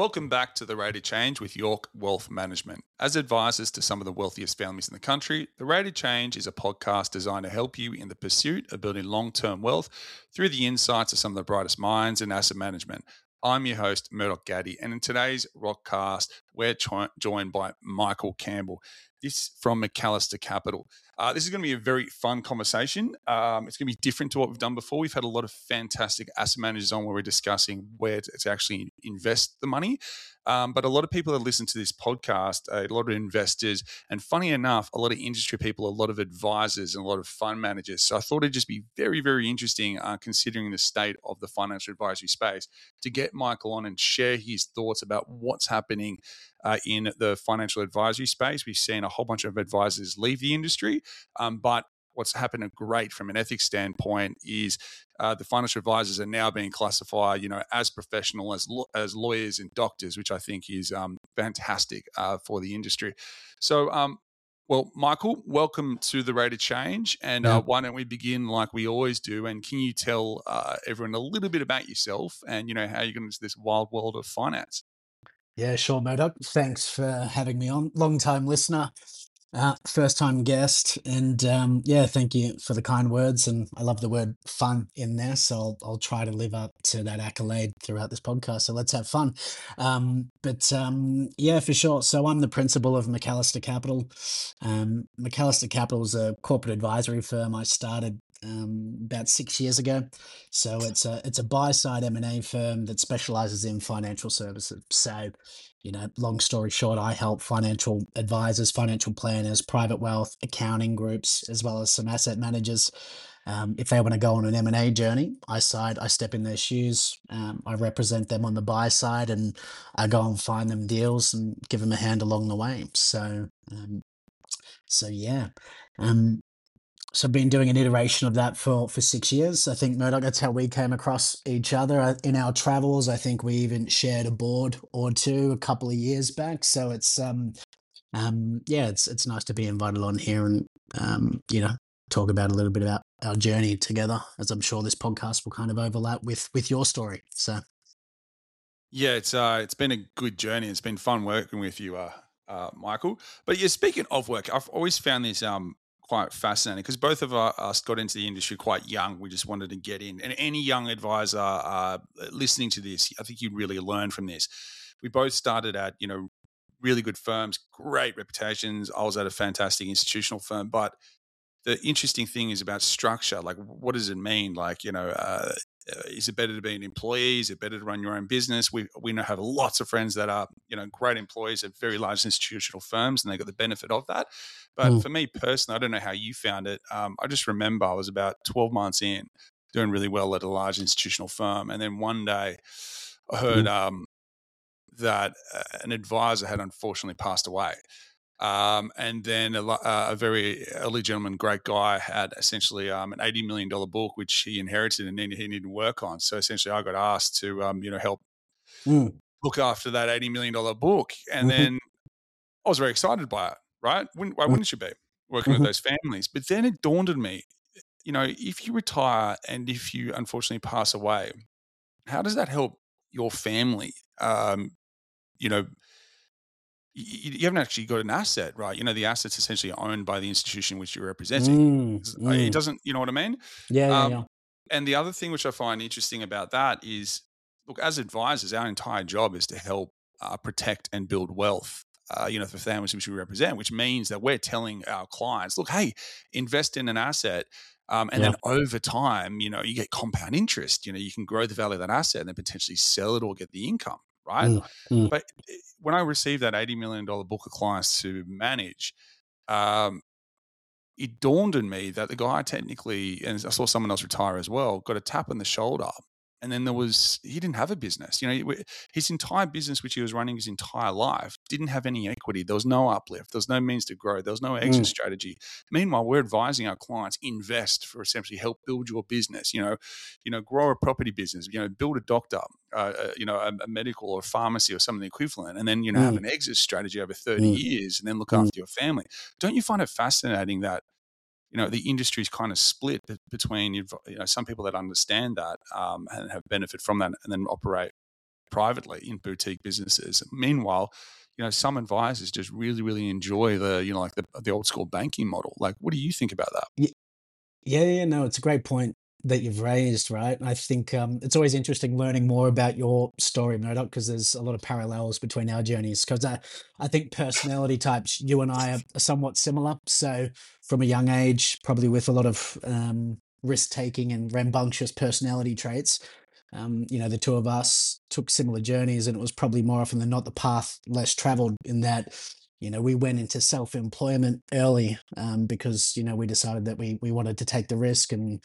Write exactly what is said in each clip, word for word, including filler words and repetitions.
Welcome back to the Rate of Change with York Wealth Management. As advisors to some of the wealthiest families in the country, the Rate of Change is a podcast designed to help you in the pursuit of building long-term wealth through the insights of some of the brightest minds in asset management. I'm your host, Murdoch Gaddy, and in today's Rockcast, we're jo- joined by Michael Campbell. This from McAllister Capital. Uh, this is going to be a very fun conversation. Um, it's going to be different to what we've done before. We've had a lot of fantastic asset managers on where we're discussing where to, to actually invest the money. Um, but a lot of people that listen to this podcast, a lot of investors, and funny enough, a lot of industry people, a lot of advisors, and a lot of fund managers. So I thought it'd just be very, very interesting, uh, considering the state of the financial advisory space, to get Michael on and share his thoughts about what's happening Uh, in the financial advisory space. We've seen a whole bunch of advisors leave the industry, um, but what's happened great from an ethics standpoint is uh, the financial advisors are now being classified, you know, as professional as as lawyers and doctors, which I think is um, fantastic uh, for the industry. So, um, well, Michael, welcome to the Rate of Change, and uh, Yeah. why don't we begin like we always do? And can you tell uh, everyone a little bit about yourself and you know how you got into this wild world of finance? Yeah, sure, Murdoch. Thanks for having me on. Long time listener, uh, first time guest. And um, yeah, thank you for the kind words. And I love the word fun in there. So I'll, I'll try to live up to that accolade throughout this podcast. So let's have fun. Um, but um, yeah, for sure. So I'm the principal of McAllister Capital. Um, McAllister Capital is a corporate advisory firm I started um, about six years ago. So it's a it's a buy side M and A firm that specializes in financial services. So, you know, long story short, I help financial advisors, financial planners, private wealth, accounting groups, as well as some asset managers. Um, if they want to go on an M and A journey, I side, I step in their shoes. Um, I represent them on the buy side, and I go and find them deals and give them a hand along the way. So, um, so yeah. Um, so I've been doing an iteration of that for for six years. I think, Murdoch, that's how we came across each other uh, in our travels. I think we even shared a board or two a couple of years back. So it's um um yeah, it's it's nice to be invited on here and um you know talk about a little bit about our journey together, as I'm sure this podcast will kind of overlap with with your story. So Yeah, it's uh, it's been a good journey. It's been fun working with you, uh, uh, Michael. But yeah, speaking of work, I've always found this um quite fascinating because both of our- us got into the industry quite young. We just wanted to get in, and any young advisor uh, listening to this, I think you'd really learn from this. We both started at you know really good firms, great reputations. I was at a fantastic institutional firm, but the interesting thing is about structure. Like, what does it mean? Like, you know, uh, uh, is it better to be an employee? Is it better to run your own business? We we know have lots of friends that are you know great employees at very large institutional firms, and they got the benefit of that. But mm, for me personally, I don't know how you found it. Um, I just remember I was about twelve months in, doing really well at a large institutional firm, and then one day I heard mm, um, that uh, an advisor had unfortunately passed away. Um, and then a, lo- uh, a very elderly gentleman, great guy, had essentially um, an eighty million dollars book, which he inherited and then he needed to work on. So essentially I got asked to, um, you know, help mm, look after that eighty million dollars book. And mhm, then I was very excited by it, right? Wouldn't, why mm, wouldn't you be working with mhm, those families? But then it dawned on me, you know, if you retire and if you unfortunately pass away, how does that help your family? Um, you know, you, you haven't actually got an asset, right? You know, the asset's essentially owned by the institution which you're representing. mm, It's- uh, It mm. doesn't, you know what I mean? Yeah, yeah, Um, yeah. and the other thing which I find interesting about that is, look, as advisors, our entire job is to help uh, protect and build wealth. Uh, you know, for families which we represent, which means that we're telling our clients, look, hey, invest in an asset. Um, and Yeah. then over time, you know, you get compound interest. You know, you can grow the value of that asset and then potentially sell it or get the income, right? Mm, mm, But eh, when I received that eighty million dollars book of clients to manage, um, it dawned on me that the guy technically, and I saw someone else retire as well, got a tap on the shoulder. And then there was, he didn't have a business. You know, he- his entire business, which he was running his entire life, didn't have any equity. There was no uplift. There was no means to grow. There was no exit mm, strategy. Meanwhile, we're advising our clients invest for essentially help build your business. You know, you know, grow a property business. You know, build a doctor. Uh, uh, you know, a, a medical or a pharmacy or something equivalent, and then you know have mm, an exit strategy over thirty mm, years, and then look mm. after your family. Don't you find it fascinating that you know the industry is kind of split be- between you know some people that understand that um, and have benefit from that, and then operate privately in boutique businesses. Meanwhile, you know, some advisors just really, really enjoy the, you know, like the, the old school banking model. Like, what do you think about that? Yeah, yeah, yeah, no, it's a great point that you've raised, right? I think um, it's always interesting learning more about your story, Murdoch, because there's a lot of parallels between our journeys. Because I, I think personality types, you and I are, are somewhat similar. So from a young age, probably with a lot of um, risk taking and rambunctious personality traits, um, you know, the two of us took similar journeys, and it was probably more often than not the path less traveled in that, you know, we went into self-employment early um, because, you know, we decided that we we wanted to take the risk and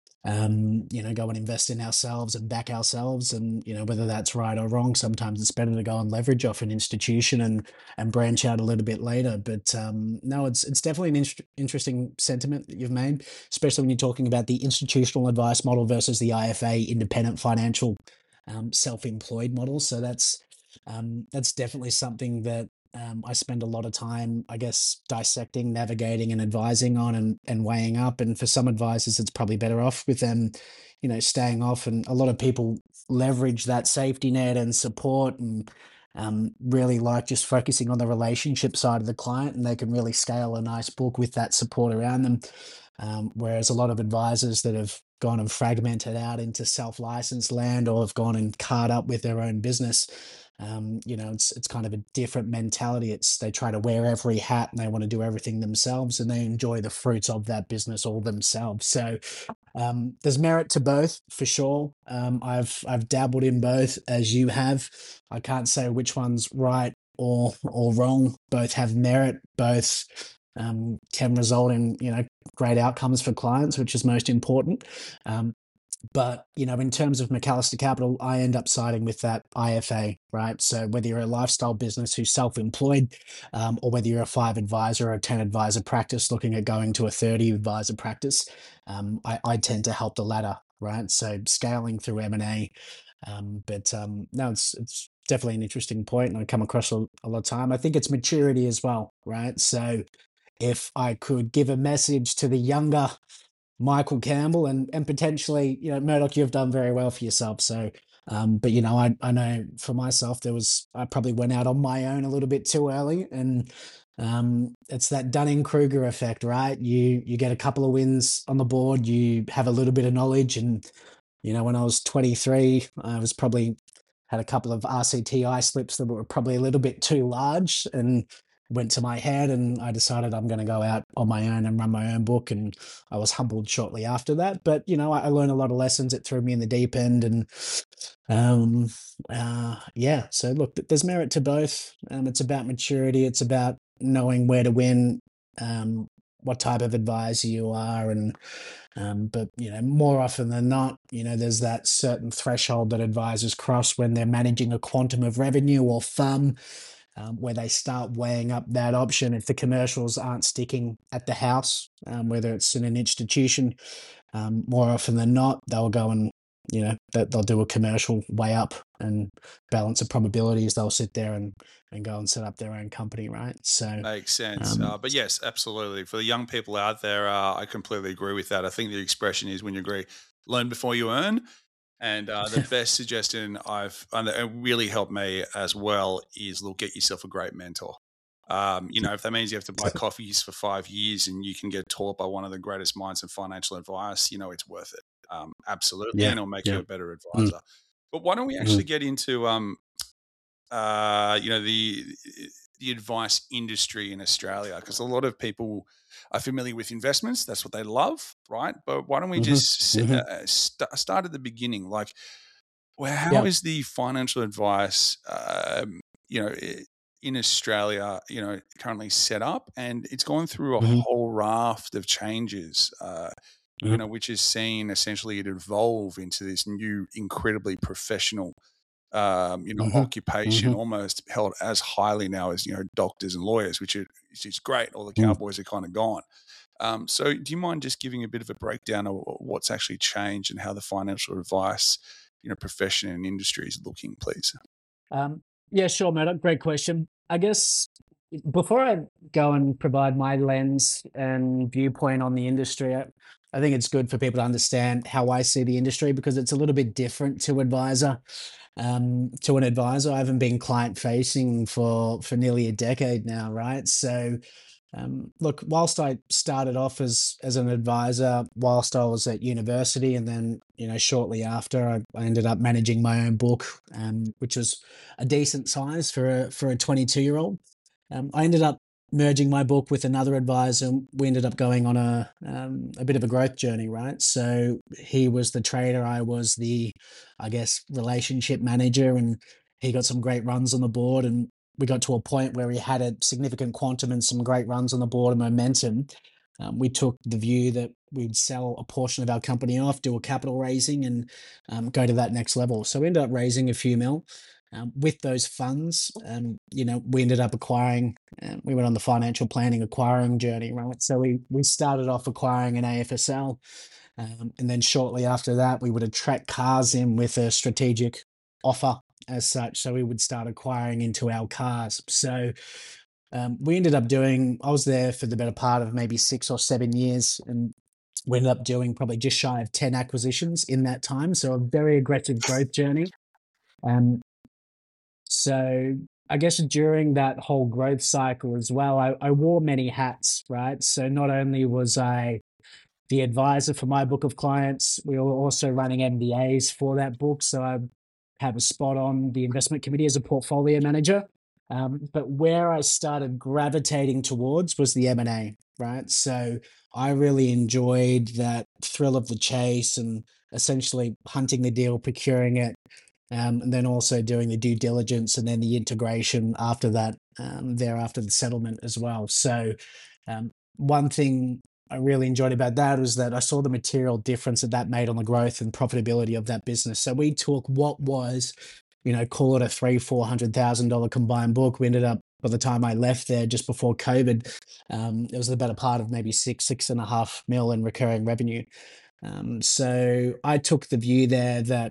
um, you know, go and invest in ourselves and back ourselves. And, you know, whether that's right or wrong, sometimes it's better to go and leverage off an institution and and branch out a little bit later. But um, no, it's it's definitely an inst- interesting sentiment that you've made, especially when you're talking about the institutional advice model versus the I F A independent financial um, self-employed model. So that's um, that's definitely something that um, I spend a lot of time, I guess, dissecting, navigating, and advising on, and and weighing up. And for some advisors, it's probably better off with them, you know, staying off. And a lot of people leverage that safety net and support, and um, really like just focusing on the relationship side of the client, and they can really scale a nice book with that support around them. Um, whereas a lot of advisors that have gone and fragmented out into self-licensed land, or have gone and card up with their own business, um, you know, it's it's kind of a different mentality. It's they try to wear every hat and they want to do everything themselves, and they enjoy the fruits of that business all themselves. So um, there's merit to both for sure. Um, I've I've dabbled in both as you have. I can't say which one's right or or wrong. Both have merit. Both um, can result in, you know, great outcomes for clients, which is most important. Um, but, you know, in terms of McAllister Capital, I end up siding with that I F A, right? So whether you're a lifestyle business who's self-employed, um, or whether you're a five advisor or a ten advisor practice looking at going to a thirty advisor practice, um, I, I tend to help the latter, right? So scaling through M and A. Um, but um, no, it's it's definitely an interesting point, and I come across a, a lot of time. I think it's maturity as well, right? So if I could give a message to the younger Michael Campbell, and and potentially, you know, Murdoch, you've done very well for yourself. So, um, but you know, I I know for myself, there was I probably went out on my own a little bit too early, and um, it's that Dunning Kruger effect, right? You you get a couple of wins on the board, you have a little bit of knowledge, and you know, when I was twenty-three, I was probably had a couple of R C T I slips that were probably a little bit too large, and went to my head, and I decided I'm going to go out on my own and run my own book. And I was humbled shortly after that. But, you know, I, I learned a lot of lessons. It threw me in the deep end. And um, uh, yeah, so look, there's merit to both. Um, it's about maturity. It's about knowing where to win, um, what type of advisor you are. And um, but, you know, more often than not, you know, there's that certain threshold that advisors cross when they're managing a quantum of revenue or fun, um, where they start weighing up that option. If the commercials aren't sticking at the house, um, whether it's in an institution, um, more often than not, they'll go and, you know, they- they'll do a commercial way up and balance of probabilities. They'll sit there and, and go and set up their own company, right? So, Makes sense. um, Uh, but yes, absolutely. For the young people out there, uh, I completely agree with that. I think the expression is when you agree, learn before you earn. And uh, the best suggestion I've and it really helped me as well is look, get yourself a great mentor. Um, you know, if that means you have to buy coffees for five years and you can get taught by one of the greatest minds in financial advice, you know, it's worth it. Um, absolutely, yeah, and it'll make you yeah. a better Mm, advisor. But why don't we actually mm, get into um, uh, you know, the the advice industry in Australia? Because a lot of people are familiar with investments. That's what they love, right? But why don't we mhm, just s- mhm. uh, st- start at the beginning? Like, well, how Yeah. is the financial advice, um, you know, i- in Australia, you know, currently set up? And it's gone through a Mhm, whole raft of changes, uh, you mhm, know, which has seen essentially it evolve into this new, incredibly professional, um, you know, mhm, occupation, mhm, almost held as highly now as, you know, doctors and lawyers, which is, which is great. All the mm. cowboys are kind of gone. Um, so, do you mind just giving a bit of a breakdown of what's actually changed and how the financial advice, you know, profession and industry is looking, please? Um, yeah, sure, Murdoch. Great question. I guess before I go and provide my lens and viewpoint on the industry, I, I think it's good for people to understand how I see the industry because it's a little bit different to advisor. Um, to an advisor, I haven't been client facing for for nearly a decade now, right? So um, look, whilst I started off as as an advisor, whilst I was at university, and then you know shortly after, I, I ended up managing my own book, um, which was a decent size for a for a twenty-two year old. Um, I ended up merging my book with another advisor. We ended up going on a um, a bit of a growth journey, right? So he was the trader, I was the, I guess, relationship manager, and he got some great runs on the board, and we got to a point where we had a significant quantum and some great runs on the board and momentum. Um, we took the view that we'd sell a portion of our company off, do a capital raising, and um, go to that next level. So we ended up raising a few mil. Um, with those funds, um, you know, we ended up acquiring. Uh, we went on the financial planning acquiring journey, right? So we we started off acquiring an A F S L, um, and then shortly after that, we would attract cars in with a strategic offer as such. So we would start acquiring into our cars. So um, we ended up doing. I was there for the better part of maybe six or seven years, and we ended up doing probably just shy of ten acquisitions in that time. So a very aggressive growth journey. Um, so I guess during that whole growth cycle as well, I, I wore many hats, right? So not only was I the advisor for my book of clients, we were also running M B As for that book. So I have a spot on the investment committee as a portfolio manager. Um, but where I started gravitating towards was the M and A, right? So I really enjoyed that thrill of the chase and essentially hunting the deal, procuring it, um, and then also doing the due diligence and then the integration after that, um, thereafter the settlement as well. So um, one thing I really enjoyed about that was that I saw the material difference that that made on the growth and profitability of that business. So we took what was, you know, call it a three, four hundred thousand dollar combined book. We ended up by the time I left there just before COVID, um, it was the better part of maybe six, six and a half mil in recurring revenue. Um, so I took the view there that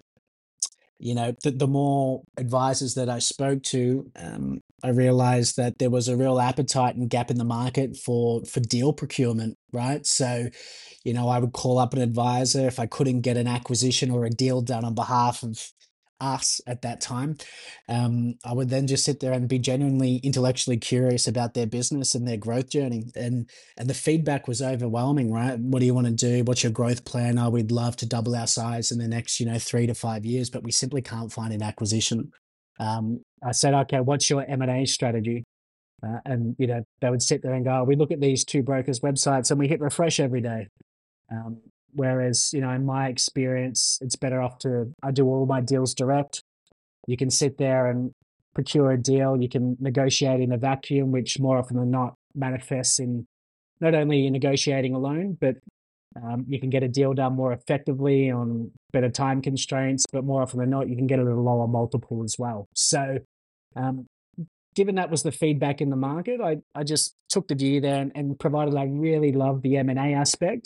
you know, the, the more advisors that I spoke to, um, I realized that there was a real appetite and gap in the market for for deal procurement, right? So, you know, I would call up an advisor if I couldn't get an acquisition or a deal done on behalf of us at that time. Um, I would then just sit there and be genuinely intellectually curious about their business and their growth journey. And and the feedback was overwhelming, right? What do you want to do? What's your growth plan? Oh, we'd love to double our size in the next, you know, three to five years, but we simply can't find an acquisition. Um, I said, okay, what's your M and A strategy? Uh, and you know, they would sit there and go, oh, we look at these two brokers' websites and we hit refresh every day. Um, whereas, you know, in my experience, it's better off to I do all my deals direct. You can sit there and procure a deal. You can negotiate in a vacuum, which more often than not manifests in not only negotiating alone, but um, you can get a deal done more effectively on better time constraints, but more often than not, you can get it at a lower multiple as well. So, um, given that was the feedback in the market, I, I just took the view there and, and provided I really love the M and A aspect.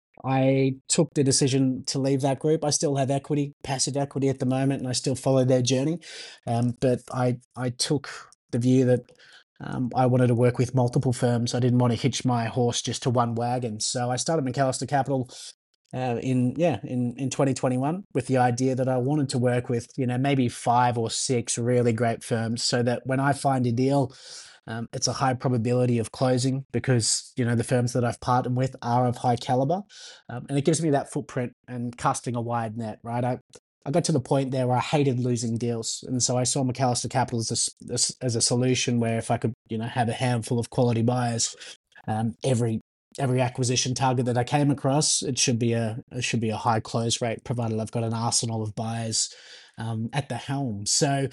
I took the decision to leave that group. I still have equity, passive equity at the moment, and I still follow their journey. Um, but I I took the view that um, I wanted to work with multiple firms. I didn't want to hitch my horse just to one wagon. So I started McAllister Capital uh, in yeah in in twenty twenty-one with the idea that I wanted to work with you know maybe five or six really great firms, so that when I find a deal, um, it's a high probability of closing because you know the firms that I've partnered with are of high caliber, um, and it gives me that footprint and casting a wide net. Right, I I got to the point there where I hated losing deals, and so I saw McAllister Capital as a as, as a solution where if I could you know have a handful of quality buyers, um, every every acquisition target that I came across, it should be a it should be a high close rate, provided I've got an arsenal of buyers um, at the helm. So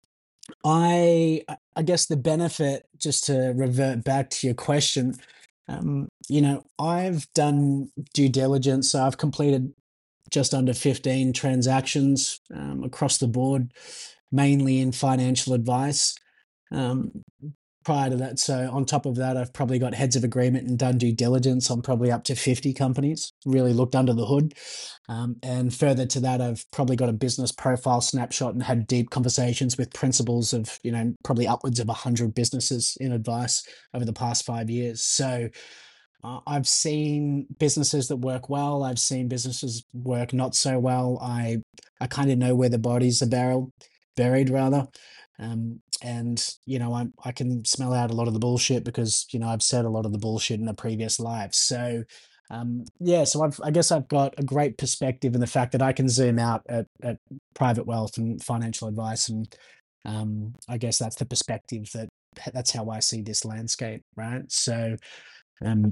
I I guess the benefit, just to revert back to your question, um, you know, I've done due diligence. So I've completed just under fifteen transactions um, across the board, mainly in financial advice. Um, prior to that, so on top of that, I've probably got heads of agreement and done due diligence on probably up to fifty companies, really looked under the hood. Um, and further to that, I've probably got a business profile snapshot and had deep conversations with principals of, you know, probably upwards of one hundred businesses in advice over the past five years. So Uh, I've seen businesses that work well. I've seen businesses work not so well. I I kind of know where the bodies are buried, buried rather. Um, and you know, I I can smell out a lot of the bullshit because you know I've said a lot of the bullshit in a previous life. So, um, yeah, so I've I guess I've got a great perspective in the fact that I can zoom out at, at private wealth and financial advice, and um, I guess that's the perspective that that's how I see this landscape, right? So. Um,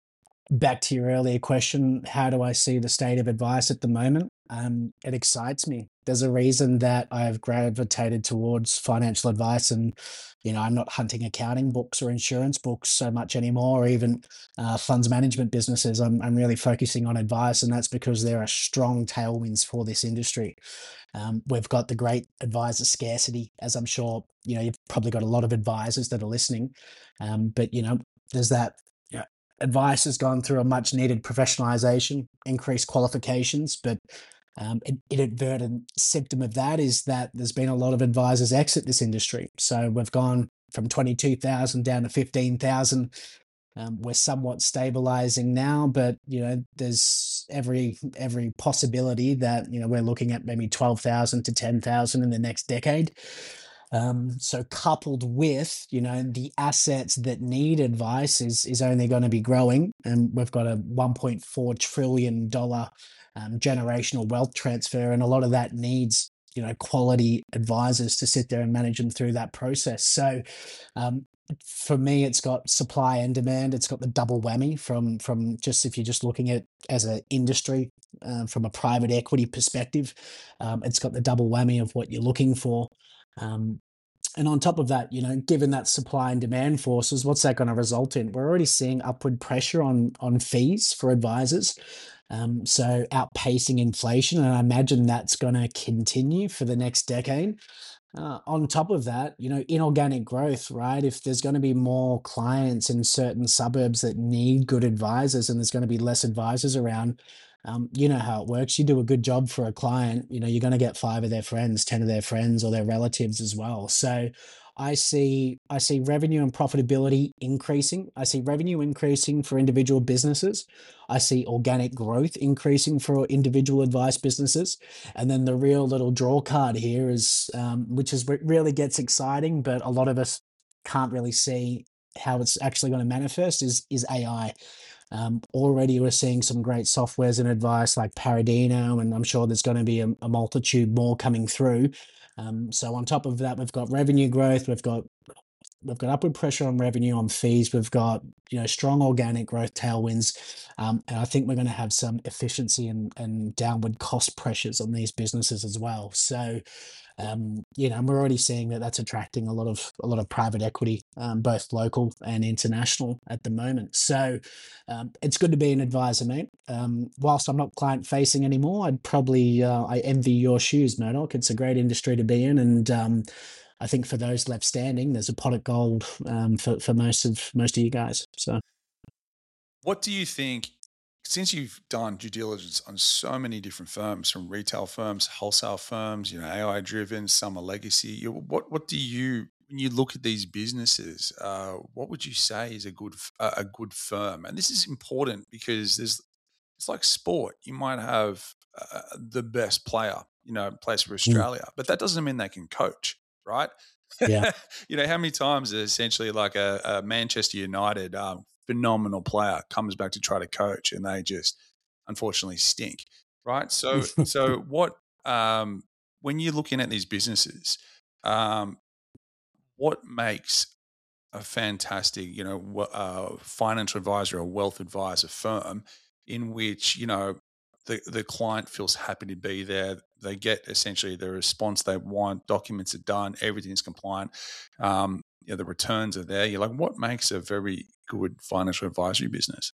Back to your earlier question, how do I see the state of advice at the moment? Um, it excites me. There's a reason that I've gravitated towards financial advice, and you know, I'm not hunting accounting books or insurance books so much anymore, or even uh, funds management businesses. I'm I'm really focusing on advice, and that's because there are strong tailwinds for this industry. Um, we've got the great advisor scarcity, as I'm sure you know. You've probably got a lot of advisors that are listening, um, but you know, there's that. Yeah, advice has gone through a much needed professionalization, increased qualifications, but um, an inadvertent symptom of that is that there's been a lot of advisors exit this industry. So we've gone from twenty-two thousand down to fifteen thousand. Um, we're somewhat stabilizing now, but you know, there's every every possibility that you know we're looking at maybe twelve thousand to ten thousand in the next decade. Um, so coupled with, you know, the assets that need advice is is only going to be growing, and we've got a one point four trillion dollar um, generational wealth transfer, and a lot of that needs you know quality advisors to sit there and manage them through that process. So, um, for me, it's got supply and demand. It's got the double whammy from from just if you're just looking at as an industry uh, from a private equity perspective, um, it's got the double whammy of what you're looking for. Um, and on top of that, you know, given that supply and demand forces, what's that going to result in? We're already seeing upward pressure on on fees for advisors, um, so outpacing inflation, and I imagine that's going to continue for the next decade. Uh, on top of that, you know, inorganic growth, right? If there's going to be more clients in certain suburbs that need good advisors and there's going to be less advisors around, um, you know how it works. You do a good job for a client, you know, you're going to get five of their friends, ten of their friends or their relatives as well. So I see I see revenue and profitability increasing. I see revenue increasing for individual businesses. I see organic growth increasing for individual advice businesses. And then the real little draw card here is, um, which is what really gets exciting, but a lot of us can't really see how it's actually going to manifest is is A I. Um, already we're seeing some great softwares and advice like Paradino, and I'm sure there's going to be a, a multitude more coming through. Um, so on top of that, we've got revenue growth, we've got we've got upward pressure on revenue on fees, we've got you know strong organic growth tailwinds, um, and I think we're going to have some efficiency and, and downward cost pressures on these businesses as well. So um, you know, and we're already seeing that that's attracting a lot of a lot of private equity, um, both local and international at the moment. So um, it's good to be an advisor, mate. Um, whilst I'm not client facing anymore, I'd probably uh, I envy your shoes, Murdoch. It's a great industry to be in, and um, I think for those left standing, there's a pot of gold um, for for most of most of you guys. So What do you think, since you've done due diligence on so many different firms, from retail firms, wholesale firms, you know, A I driven, some are legacy. You, what what do you, when you look at these businesses, uh, what would you say is a good f- a a good firm? And this is important because there's it's like sport. You might have uh, the best player, you know, plays for mm, Australia, but that doesn't mean they can coach, right? yeah. You know, how many times is essentially like a, a Manchester United um, phenomenal player comes back to try to coach and they just unfortunately stink, right? So, so what, um, when you're looking at these businesses, um, what makes a fantastic, you know, w- uh, financial advisor or wealth advisor firm in which, you know, the, the client feels happy to be there. They get essentially the response they want. Documents are done. Everything's compliant. Um, you know, the returns are there. You're like, what makes a very good financial advisory business?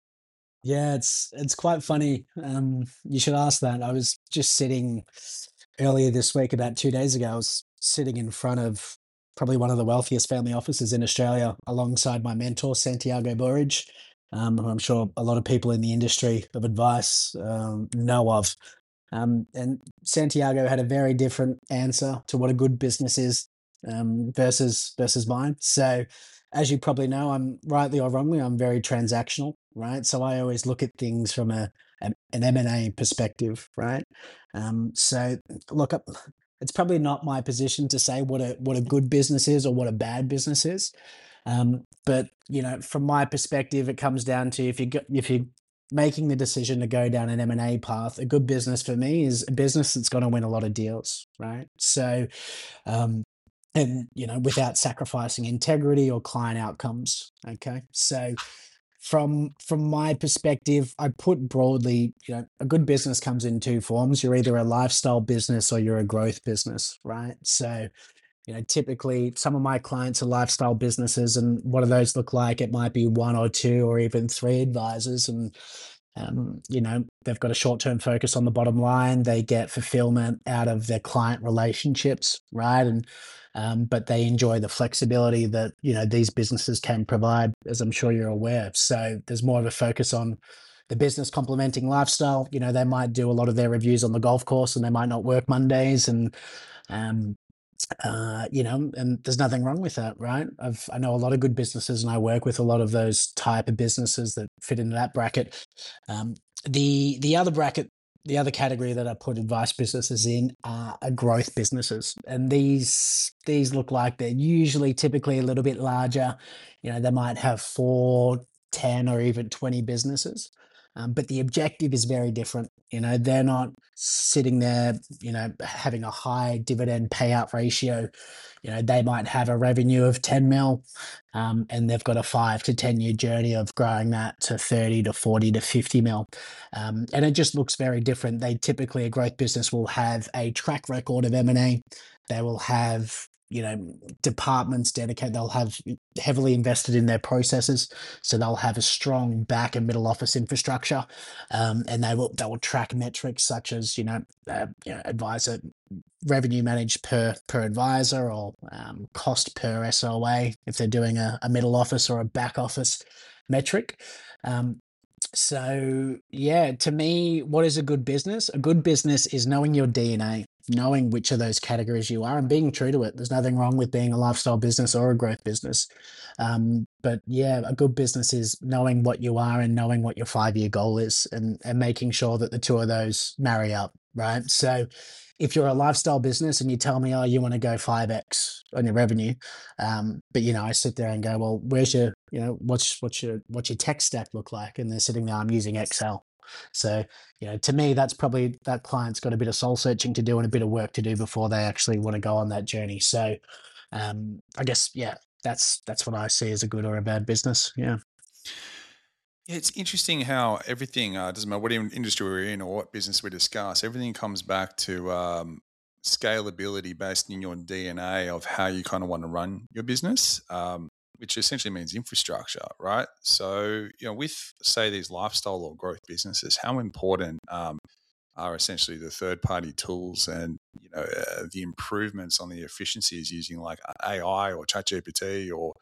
Yeah, it's it's quite funny. Um, you should ask that. I was just sitting earlier this week, about two days ago. I was sitting in front of probably one of the wealthiest family offices in Australia, alongside my mentor Santiago Burridge, um, who I'm sure a lot of people in the industry of advice um, know of. Um, and Santiago had a very different answer to what a good business is. um, versus versus mine. So, as you probably know, I'm rightly or wrongly, I'm very transactional, right? So I always look at things from a an, an M and A perspective, right? Um, so look up. It's probably not my position to say what a what a good business is or what a bad business is. Um, but you know, from my perspective, it comes down to if you go, if you making the decision to go down an M and A path, a good business for me is a business that's going to win a lot of deals, right? So, um, and you know, without sacrificing integrity or client outcomes. Okay, so from from my perspective, I put broadly, you know, a good business comes in two forms. You're either a lifestyle business or you're a growth business, right? So you know, typically some of my clients are lifestyle businesses, and what do those look like? It might be one or two or even three advisors, and um, you know, they've got a short-term focus on the bottom line. They get fulfillment out of their client relationships, right? And um, but they enjoy the flexibility that you know these businesses can provide, as I'm sure you're aware. So there's more of a focus on the business complementing lifestyle. You know, they might do a lot of their reviews on the golf course, and they might not work Mondays, and um, uh, you know, and there's nothing wrong with that, right? I've I know a lot of good businesses, and I work with a lot of those type of businesses that fit into that bracket. Um, the the other bracket, the other category that I put advice businesses in are, are growth businesses, and these these look like they're usually typically a little bit larger. You know, they might have four, ten, or even twenty businesses. Um, but the objective is very different. You know, they're not sitting there, you know, having a high dividend payout ratio. You know, they might have a revenue of ten mil, um, and they've got a five to ten year journey of growing that to thirty to forty to fifty mil. Um, and it just looks very different. They typically, a growth business will have a track record of M and A. They will have, you know, departments dedicated. They'll have heavily invested in their processes, so they'll have a strong back and middle office infrastructure, um, and they will they will track metrics such as you know, uh, you know, advisor revenue managed per per advisor, or um, cost per S O A if they're doing a, a middle office or a back office metric. Um, so yeah, to me, what is a good business? A good business is knowing your D N A, knowing which of those categories you are, and being true to it. There's nothing wrong with being a lifestyle business or a growth business. Um, but yeah, a good business is knowing what you are and knowing what your five year goal is, and and making sure that the two of those marry up, right? So if you're a lifestyle business and you tell me, oh, you want to go five x on your revenue, um, but you know, I sit there and go, well, where's your, you know, what's what's your what's your tech stack look like? And they're sitting there, I'm using Excel. So, you know, to me, that's probably that client's got a bit of soul searching to do and a bit of work to do before they actually want to go on that journey. So, um, I guess, yeah, that's that's what I see as a good or a bad business. Yeah. Yeah, it's interesting how everything uh, doesn't matter what in- industry we're in or what business we discuss. Everything comes back to um, scalability based in your D N A of how you kind of want to run your business, um, which essentially means infrastructure, right? So, you know, with say these lifestyle or growth businesses, how important um, are essentially the third party tools and you know uh, the improvements on the efficiencies using like A I or ChatGPT or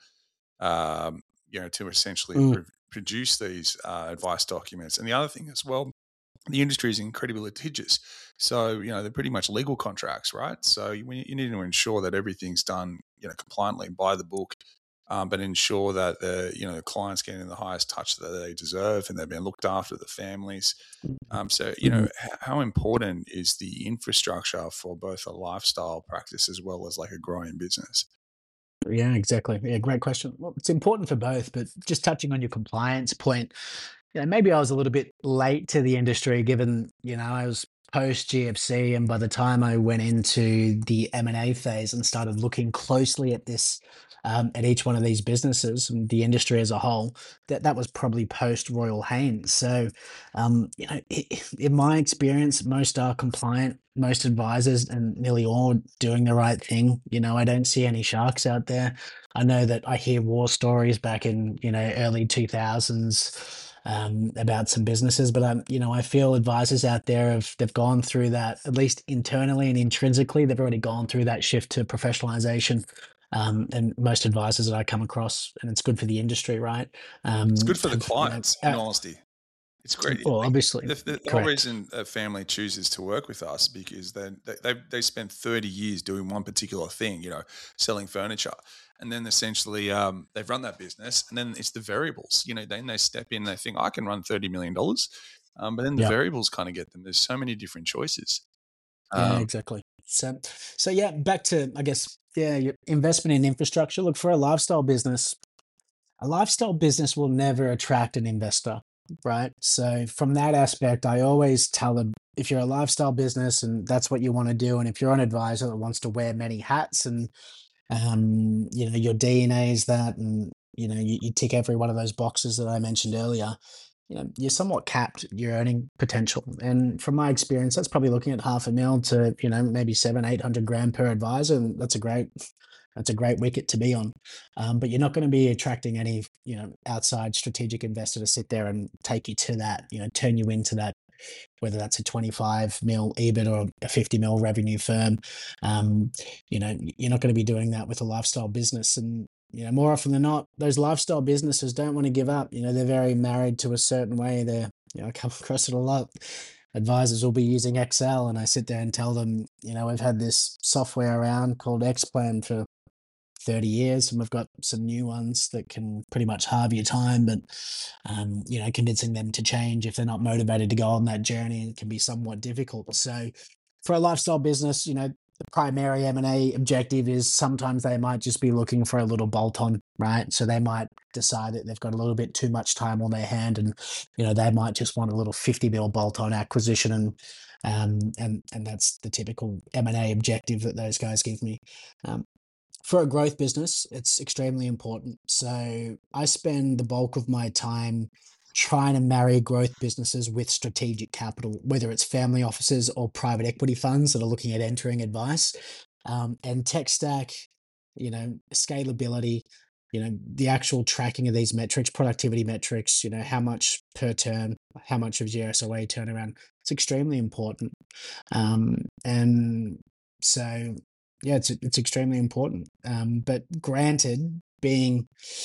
um, you know, to essentially Mm, pro- produce these uh, advice documents. And the other thing as well, the industry is incredibly litigious. So, you know, they're pretty much legal contracts, right? So you, you need to ensure that everything's done, you know, compliantly by the book, um, but ensure that the, you know, the client's getting the highest touch that they deserve and they're being looked after, the families. Um, so, you know, mhm. h- how important is the infrastructure for both a lifestyle practice as well as like a growing business? Yeah, exactly. Yeah, great question. Well, it's important for both, but just touching on your compliance point, you know, maybe I was a little bit late to the industry given, you know, I was post G F C, and by the time I went into the M and A phase and started looking closely at this, um, at each one of these businesses and the industry as a whole, that that was probably post Royal Haynes. So, um, you know, I in my experience, most are compliant, most advisors and nearly all doing the right thing. You know, I don't see any sharks out there. I know that I hear war stories back in, you know, early two thousands, um, about some businesses, but I'm, you know, I feel advisors out there have they've gone through that at least internally and intrinsically. They've already gone through that shift to professionalization. Um, and most advisors that I come across, and it's good for the industry, right? It's Um, good for the have, you know, clients, in uh, honesty. It's great. Well, Like, obviously, the, the, the whole correct. reason a family chooses to work with us because they they they they spend thirty years doing one particular thing, you know, selling furniture, and then essentially um, they've run that business, and then it's the variables. You know, then they step in, they think I can run thirty million dollars, um, but then the Yeah. variables kind of get them. There's so many different choices. Yeah, Um, exactly. So, so yeah, back to, I guess, yeah, your investment in infrastructure. Look, for a lifestyle business, a lifestyle business will never attract an investor, right? So from that aspect, I always tell them, if you're a lifestyle business and that's what you want to do, and if you're an advisor that wants to wear many hats, and um, you know, your D N A is that, and you know, you, you tick every one of those boxes that I mentioned earlier, you know, you're somewhat capped your earning potential. And from my experience, that's probably looking at half a mil to, you know, maybe seven, eight hundred grand per advisor. And that's a great, that's a great wicket to be on. Um, but you're not going to be attracting any, you know, outside strategic investor to sit there and take you to that, you know, turn you into that, whether that's a twenty-five mil E B I T or a fifty mil revenue firm. Um, you know, you're not going to be doing that with a lifestyle business. And, you know, more often than not, those lifestyle businesses don't want to give up. You know, they're very married to a certain way. They're, you know, I come across it a lot. Advisors will be using Excel, and I sit there and tell them, you know, we've had this software around called Xplan for thirty years, and we've got some new ones that can pretty much halve your time. But um, you know, convincing them to change if they're not motivated to go on that journey can be somewhat difficult. So for a lifestyle business, you know, the primary M and A objective is sometimes they might just be looking for a little bolt on, right? So they might decide that they've got a little bit too much time on their hand, and you know, they might just want a little fifty mil bolt on acquisition, and um, and and that's the typical M and A objective that those guys give me. Um, for a growth business, it's extremely important. So I spend the bulk of my time trying to marry growth businesses with strategic capital, whether it's family offices or private equity funds that are looking at entering advice. Um, and tech stack, you know, scalability, you know, the actual tracking of these metrics, productivity metrics, you know, how much per turn, how much of your S O A turnaround, it's extremely important. Um, and so, yeah, it's it's extremely important. Um, but granted, being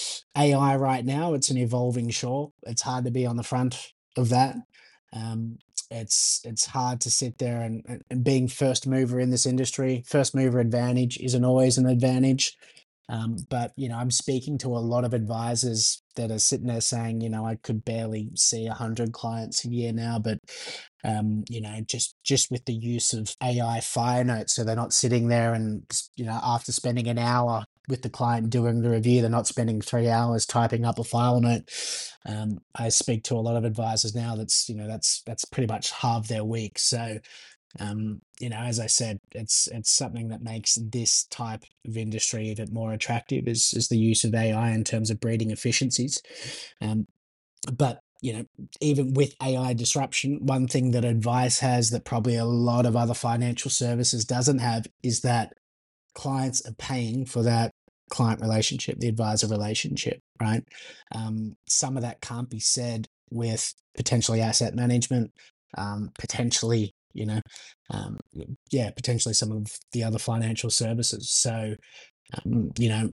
A I right now, it's an evolving shore. It's hard to be on the front of that. Um, it's it's hard to sit there and, and and being first mover in this industry. First mover advantage isn't always an advantage. Um, but you know, I'm speaking to a lot of advisors that are sitting there saying, you know, I could barely see a hundred clients a year now, but um, you know, just just with the use of A I fire notes, so they're not sitting there and you know, after spending an hour with the client doing the review, they're not spending three hours typing up a file note. Um, I speak to a lot of advisors now. That's you know, that's that's pretty much half their week. So um, you know, as I said, it's it's something that makes this type of industry even more attractive is is the use of A I in terms of breeding efficiencies. Um, but you know, even with A I disruption, one thing that advice has that probably a lot of other financial services doesn't have is that clients are paying for that client relationship, the advisor relationship, right? Um, some of that can't be said with potentially asset management, um, potentially, you know, um, yeah, potentially some of the other financial services. So, um, you know,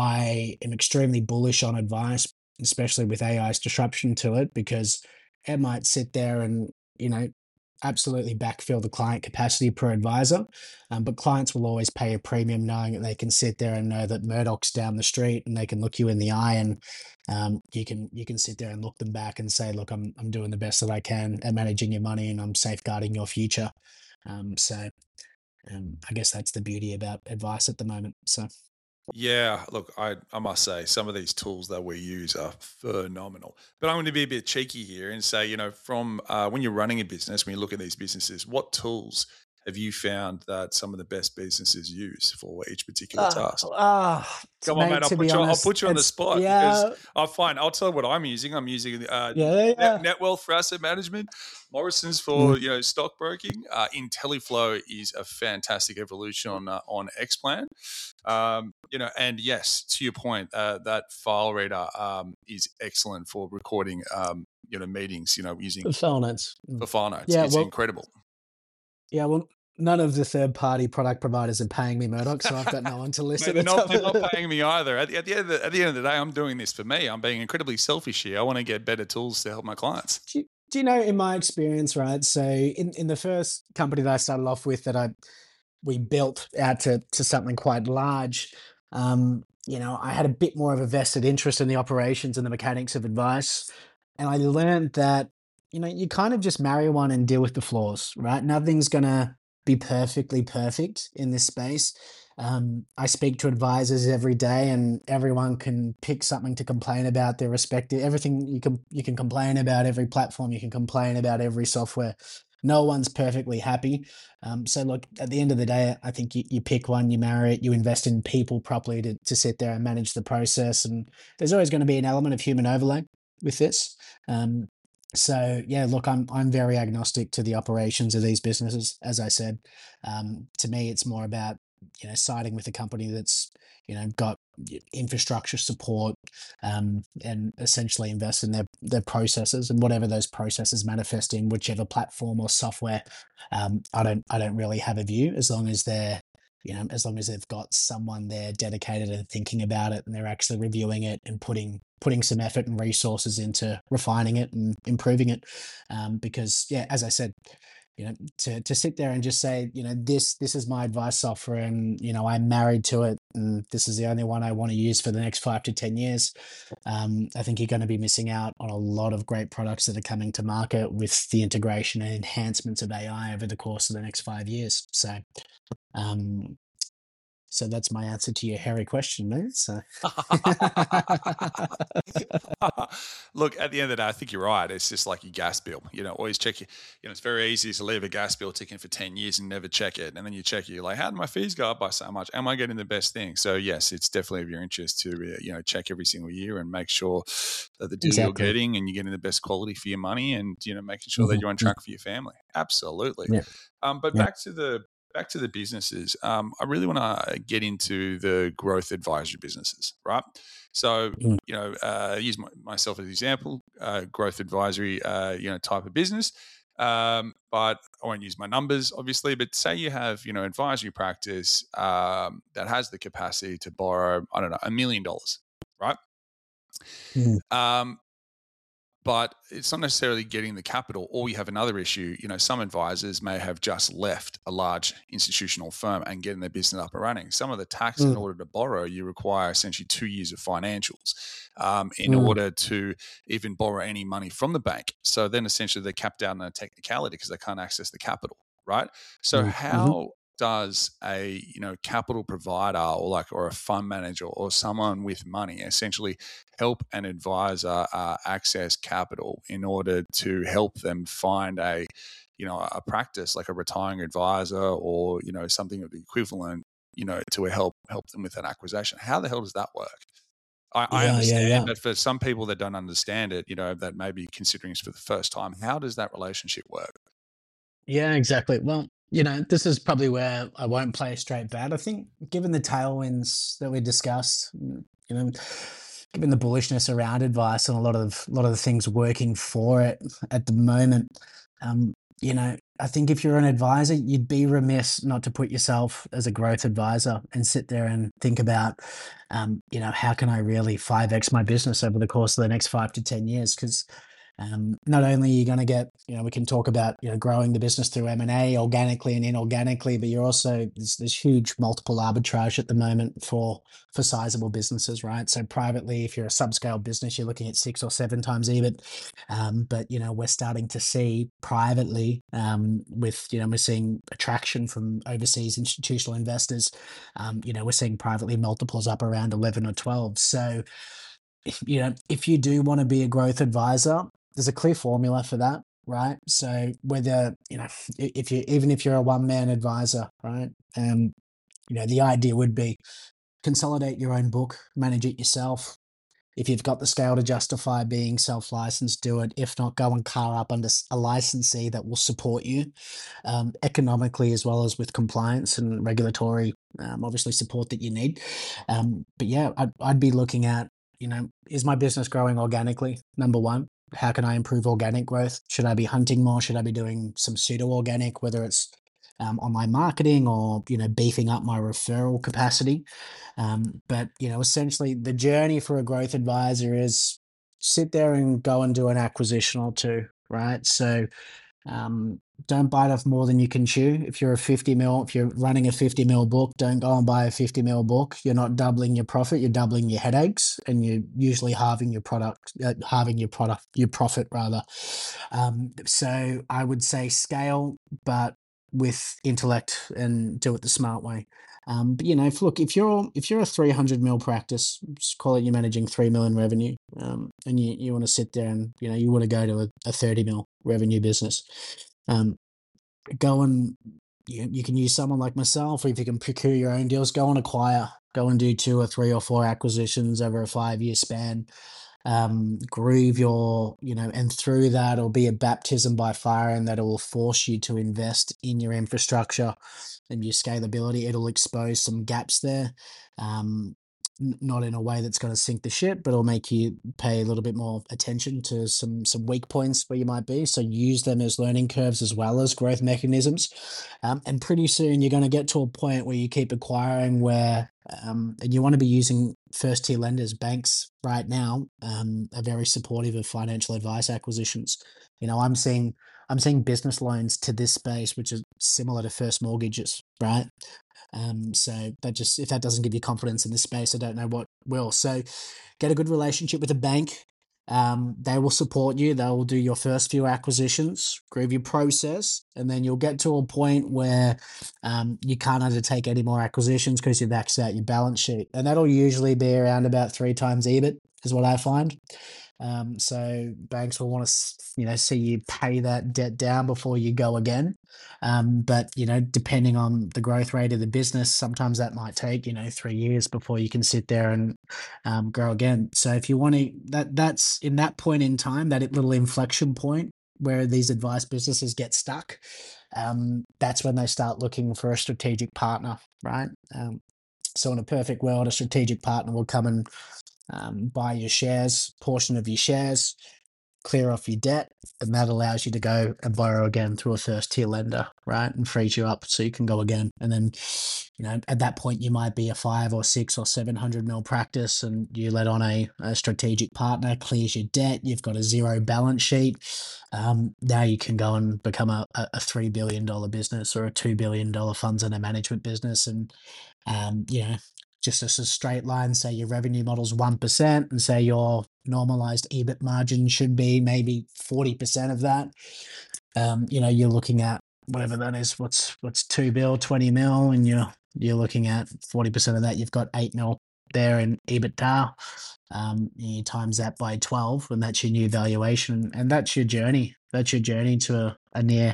I am extremely bullish on advice, especially with A I's disruption to it, because it might sit there and, you know, absolutely backfill the client capacity per advisor. Um, but clients will always pay a premium knowing that they can sit there and know that Murdoch's down the street and they can look you in the eye, and um, you can you can sit there and look them back and say, look, I'm I'm doing the best that I can at managing your money, and I'm safeguarding your future. Um, so um, I guess that's the beauty about advice at the moment. So Yeah, look, I, I must say some of these tools that we use are phenomenal. But I'm going to be a bit cheeky here and say, you know, from uh, when you're running a business, when you look at these businesses, what tools have you found that some of the best businesses use for each particular Uh, task? uh, t Come on, mate, mate. I'll to be put you. I'll honest, put you on the it's spot because yeah, I'll find. I'll tell you what I'm using. I'm using uh, yeah, Net, yeah. NetWealth for asset management, Morrison's Mm, for you know stockbroking. Uh, IntelliFlow is a fantastic evolution on uh, on Xplan. Um, you know, and yes, to your point, uh, that file reader um, is excellent for recording. Um, you know, meetings. You know, using for finance. for Mm. file notes. Yeah, It's well incredible. yeah, well, none of the third-party product providers are paying me, Murdoch, so I've got no one to Mate, listen they're to not. top They're not of paying me either. At the, at the end, of the, at the end of the day, I'm doing this for me. I'm being incredibly selfish here. I want to get better tools to help my clients. Do you know, in my experience, right? So in in the first company that I started off with that I we built out to to something quite large, um, you know, I had a bit more of a vested interest in the operations and the mechanics of advice. And I learned that, you know, you kind of just marry one and deal with the flaws, right? Nothing's gonna be perfectly perfect in this space. Um, I speak to advisors every day, and everyone can pick something to complain about their respective everything you can you can complain about every platform, you can complain about every software. No one's perfectly happy. Um, so look, at the end of the day, I think you, you pick one, you marry it, you invest in people properly to, to sit there and manage the process. And there's always going to be an element of human overlay with this. Um, so yeah, look, I'm I'm very agnostic to the operations of these businesses. As I said, um, to me, it's more about you know siding with a company that's you know got infrastructure support, um, and essentially invest in their their processes and whatever those processes manifest in whichever platform or software. Um, I don't I don't really have a view as long as they're you know as long as they've got someone there dedicated and thinking about it and they're actually reviewing it and putting putting some effort and resources into refining it and improving it. Um, because yeah, as I said, you know, to to sit there and just say, you know, this this is my advice software, and you know, I'm married to it, and this is the only one I want to use for the next five to ten years. Um, I think you're going to be missing out on a lot of great products that are coming to market with the integration and enhancements of A I over the course of the next five years. So, um, so that's my answer to your hairy question, mate. So, Look, at the end of the day, I think you're right. It's just like your gas bill. You know, always check your, you know, it's very easy to leave a gas bill ticking for ten years and never check it. And then you check it, you're like, how did my fees go up by so much? Am I getting the best thing? So, yes, it's definitely of your interest to, uh, you know, check every single year and make sure that the deal you're exactly. getting and you're getting the best quality for your money and, you know, making sure that Mhm, you're on mm, track for your family. Absolutely. yeah, Um, but yeah. back to the, back to the businesses. Um, I really want to get into the growth advisory businesses, right? So, Mm, you know, uh, use my, myself as an example, uh, growth advisory, uh, you know, type of business. Um, but I won't use my numbers, obviously. But say you have, you know, advisory practice um, that has the capacity to borrow, I don't know, a million dollars, right? mm, Um, but it's not necessarily getting the capital. Or you have another issue. You know, some advisors may have just left a large institutional firm and getting their business up and running. Some of the tax, in mm, order to borrow, you require essentially two years of financials um, in mm, order to even borrow any money from the bank. So then essentially they're capped out on a technicality because they can't access the capital, right? So mm, mhm. how does a you know capital provider or like or a fund manager or someone with money essentially help an advisor uh, access capital in order to help them find a you know a practice like a retiring advisor or you know something of the equivalent you know to help help them with an acquisition? How the hell does that work? I, I Yeah, yeah, understand, yeah. but for some people that don't understand it, you know, that may be considering this for the first time, how does that relationship work? Yeah, exactly. Well, you know, this is probably where I won't play a straight bat. I think given the tailwinds that we discussed, mm, you know, given the bullishness around advice and a lot of a lot of the things working for it at the moment, um, you know, I think if you're an advisor, you'd be remiss not to put yourself as a growth advisor and sit there and think about, um, you know, how can I really five x my business over the course of the next five to ten years? Because um, not only are you going to get, you know, we can talk about, you know, growing the business through M and A organically and inorganically, but you're also, there's, there's huge multiple arbitrage at the moment for, for sizable businesses, right? So privately, if you're a subscale business, you're looking at six or seven times E B I T. Um, but, you know, we're starting to see privately, um, with, you know, we're seeing attraction from overseas institutional investors. Um, you know, we're seeing privately multiples up around eleven or twelve. So, if, you know, if you do want to be a growth advisor, there's a clear formula for that, right? So whether, you know, if you even if you're a one man advisor, right? Um, you know, the idea would be consolidate your own book, manage it yourself. If you've got the scale to justify being self-licensed, do it. If not, go and car up under a licensee that will support you, um, economically as well as with compliance and regulatory, um, obviously support that you need. Um, but yeah, I'd, I'd be looking at, you know, is my business growing organically? Number one, how can I improve organic growth? Should I be hunting more? Should I be doing some pseudo organic, whether it's um, online marketing or you know beefing up my referral capacity? Um, but you know, essentially, the journey for a growth advisor is sit there and go and do an acquisition or two, right? So um, don't bite off more than you can chew. If you're a fifty mil, if you're running a fifty mil book, don't go and buy a fifty mil book. You're not doubling your profit, you're doubling your headaches, and you're usually halving your product, uh, halving your product, your profit rather. Um, so I would say scale, but with intellect, and do it the smart way. Um, but you know, if look, if you're if you're a three hundred mil practice, just call it you're managing three million revenue, um, and you, you want to sit there and you know you want to go to a, a thirty mil revenue business, um, go and you, you can use someone like myself, or if you can procure your own deals, go and acquire, go and do two or three or four acquisitions over a five year span, um, groove your, you know, and through that, it'll be a baptism by fire, and that it will force you to invest in your infrastructure and your scalability. It'll expose some gaps there. Um, n- not in a way that's going to sink the ship, but it'll make you pay a little bit more attention to some some weak points where you might be. So use them as learning curves as well as growth mechanisms. Um, and pretty soon you're going to get to a point where you keep acquiring where um, and you want to be using first tier lenders. Banks right now um, are very supportive of financial advice acquisitions. You know, I'm seeing I'm seeing business loans to this space, which is similar to first mortgages, right? Um, so that just if that doesn't give you confidence in this space, I don't know what will. So get a good relationship with a bank. Um, they will support you. They will do your first few acquisitions, groove your process, and then you'll get to a point where um, you can't undertake any more acquisitions because you've maxed out your balance sheet, and that'll usually be around about three times E B I T, is what I find. Um, so banks will want to, you know, see you pay that debt down before you go again. Um, but you know, depending on the growth rate of the business, sometimes that might take you know three years before you can sit there and um, grow again. So if you want to, that that's in that point in time, that little inflection point where these advice businesses get stuck. Um, that's when they start looking for a strategic partner, right? Um, so in a perfect world, a strategic partner will come and um, buy your shares, portion of your shares, clear off your debt, and that allows you to go and borrow again through a first tier lender, right? And frees you up so you can go again. And then, you know, at that point, you might be a five or six or seven hundred mil practice, and you let on a, a strategic partner, clears your debt. You've got a zero balance sheet. Um, now you can go and become a, a three billion dollar business or a two billion dollar funds under management business, and um, you know, just as a straight line, say your revenue model's one percent and say your normalized E B I T margin should be maybe forty percent of that. Um, you know, you're looking at whatever that is, what's what's two bill, twenty mil, and you're you're looking at forty percent of that, you've got eight mil there in EBITDA. Um, you times that by twelve, and that's your new valuation, and that's your journey. That's your journey to a, a near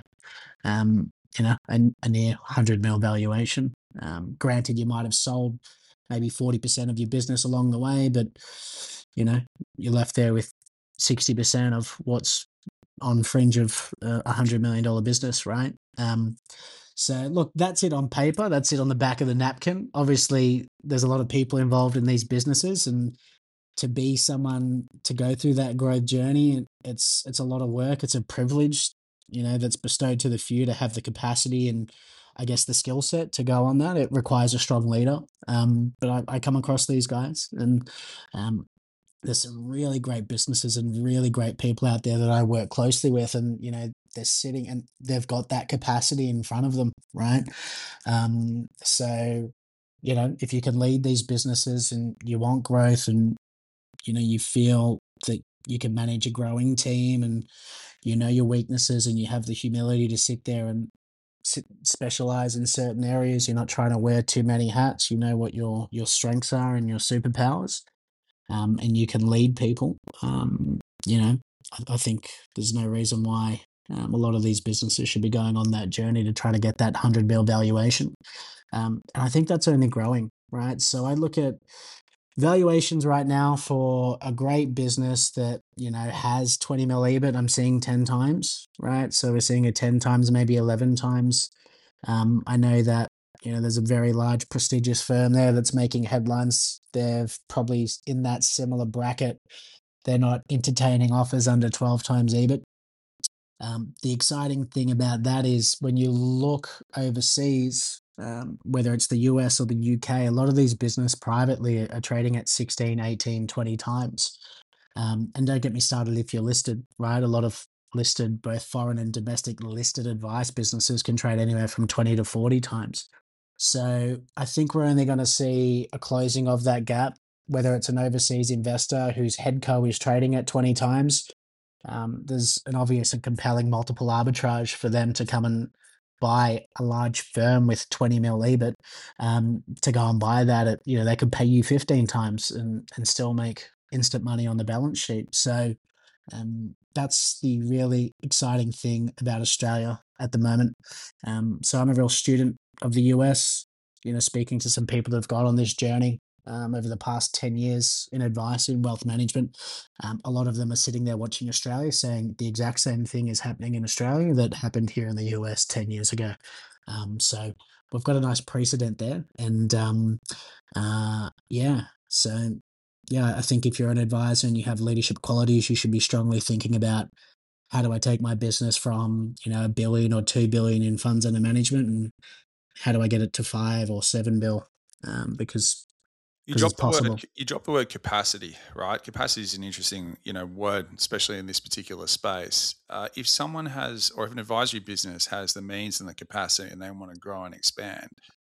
um, you know, a, a near one hundred mil valuation. Um, granted, you might have sold maybe forty percent of your business along the way, but, you know, you're left there with sixty percent of what's on fringe of a one hundred million dollars business, right? Um, so, look, that's it on paper. That's it on the back of the napkin. Obviously, there's a lot of people involved in these businesses, and to be someone to go through that growth journey, it's it's a lot of work. It's a privilege, you know, that's bestowed to the few to have the capacity and I guess the skill set to go on that. It requires a strong leader. Um, but I, I come across these guys, and um, there's some really great businesses and really great people out there that I work closely with, and you know they're sitting and they've got that capacity in front of them, right? Um, so you know if you can lead these businesses and you want growth, and you know you feel that you can manage a growing team, and you know your weaknesses, and you have the humility to sit there and sit, specialize in certain areas. You're not trying to wear too many hats. You know what your your strengths are and your superpowers, um, and you can lead people. Um, you know, I, I think there's no reason why um, a lot of these businesses should be going on that journey to try to get that hundred mil valuation. Um, and I think that's only growing, right? So I look at valuations right now for a great business that you know has twenty mil E B I T. I'm seeing ten times, right? So we're seeing a ten times, maybe eleven times. Um, I know that you know there's a very large prestigious firm there that's making headlines. They're probably in that similar bracket. They're not entertaining offers under twelve times E B I T. Um, the exciting thing about that is when you look overseas, um, whether it's the U S or the U K, a lot of these business privately are, are trading at sixteen, eighteen, twenty times. Um, and don't get me started if you're listed, right? A lot of listed, both foreign and domestic listed advice businesses can trade anywhere from twenty to forty times. So I think we're only going to see a closing of that gap, whether it's an overseas investor whose headco is trading at twenty times. Um, there's an obvious and compelling multiple arbitrage for them to come and buy a large firm with twenty mil E B I T, um, to go and buy that at, you know, they could pay you fifteen times and, and still make instant money on the balance sheet. So um, that's the really exciting thing about Australia at the moment. Um, so I'm a real student of the U S, you know, speaking to some people that have gone on this journey um, over the past ten years in advice in wealth management. Um, a lot of them are sitting there watching Australia saying the exact same thing is happening in Australia that happened here in the U S ten years ago. Um, so we've got a nice precedent there. And um, uh, yeah, so yeah, I think if you're an advisor and you have leadership qualities, you should be strongly thinking about how do I take my business from, you know, a billion or two billion in funds under management, and how do I get it to five or seven bill? Um, because You because it's drop the word possible. you drop the word capacity, right? Capacity is an interesting, you know, word, especially in this particular space. Uh, if someone has, or if an advisory business has the means and the capacity, and they want to grow and expand,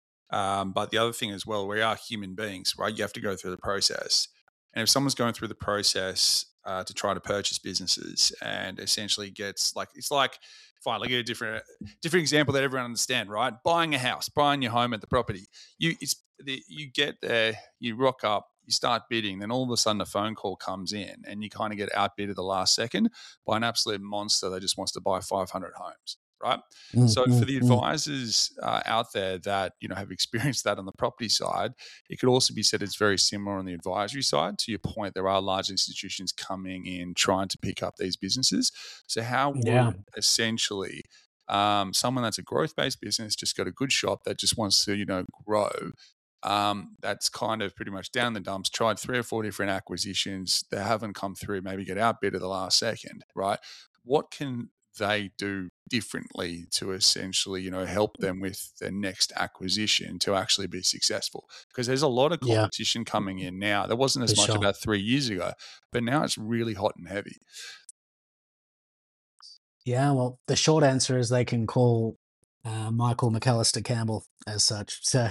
um, but the other thing as well, we are human beings, right? You have to go through the process, and if someone's going through the process uh, to try to purchase businesses and essentially gets like, it's like, fine, I'll give you a different different example that everyone understand, right? Buying a house, buying your home at the property. You it's the, you get there, you rock up, you start bidding, then all of a sudden a phone call comes in, and you kind of get outbid at the last second by an absolute monster that just wants to buy five hundred homes, right? Mm, So for mm, the mm. advisors uh, out there that you know have experienced that on the property side, it could also be said it's very similar on the advisory side. To your point, there are large institutions coming in trying to pick up these businesses. So how Yeah, would essentially um, someone that's a growth-based business just got a good shop that just wants to you know grow, um, that's kind of pretty much down the dumps, tried three or four different acquisitions, they haven't come through, maybe get outbid at the last second, right? What can they do differently to essentially, you know, help them with their next acquisition to actually be successful? Because there's a lot of yeah, competition coming in now. There wasn't for as much sure. about three years ago, but now it's really hot and heavy. Yeah, well, the short answer is they can call uh, Michael McAllister Campbell as such. So,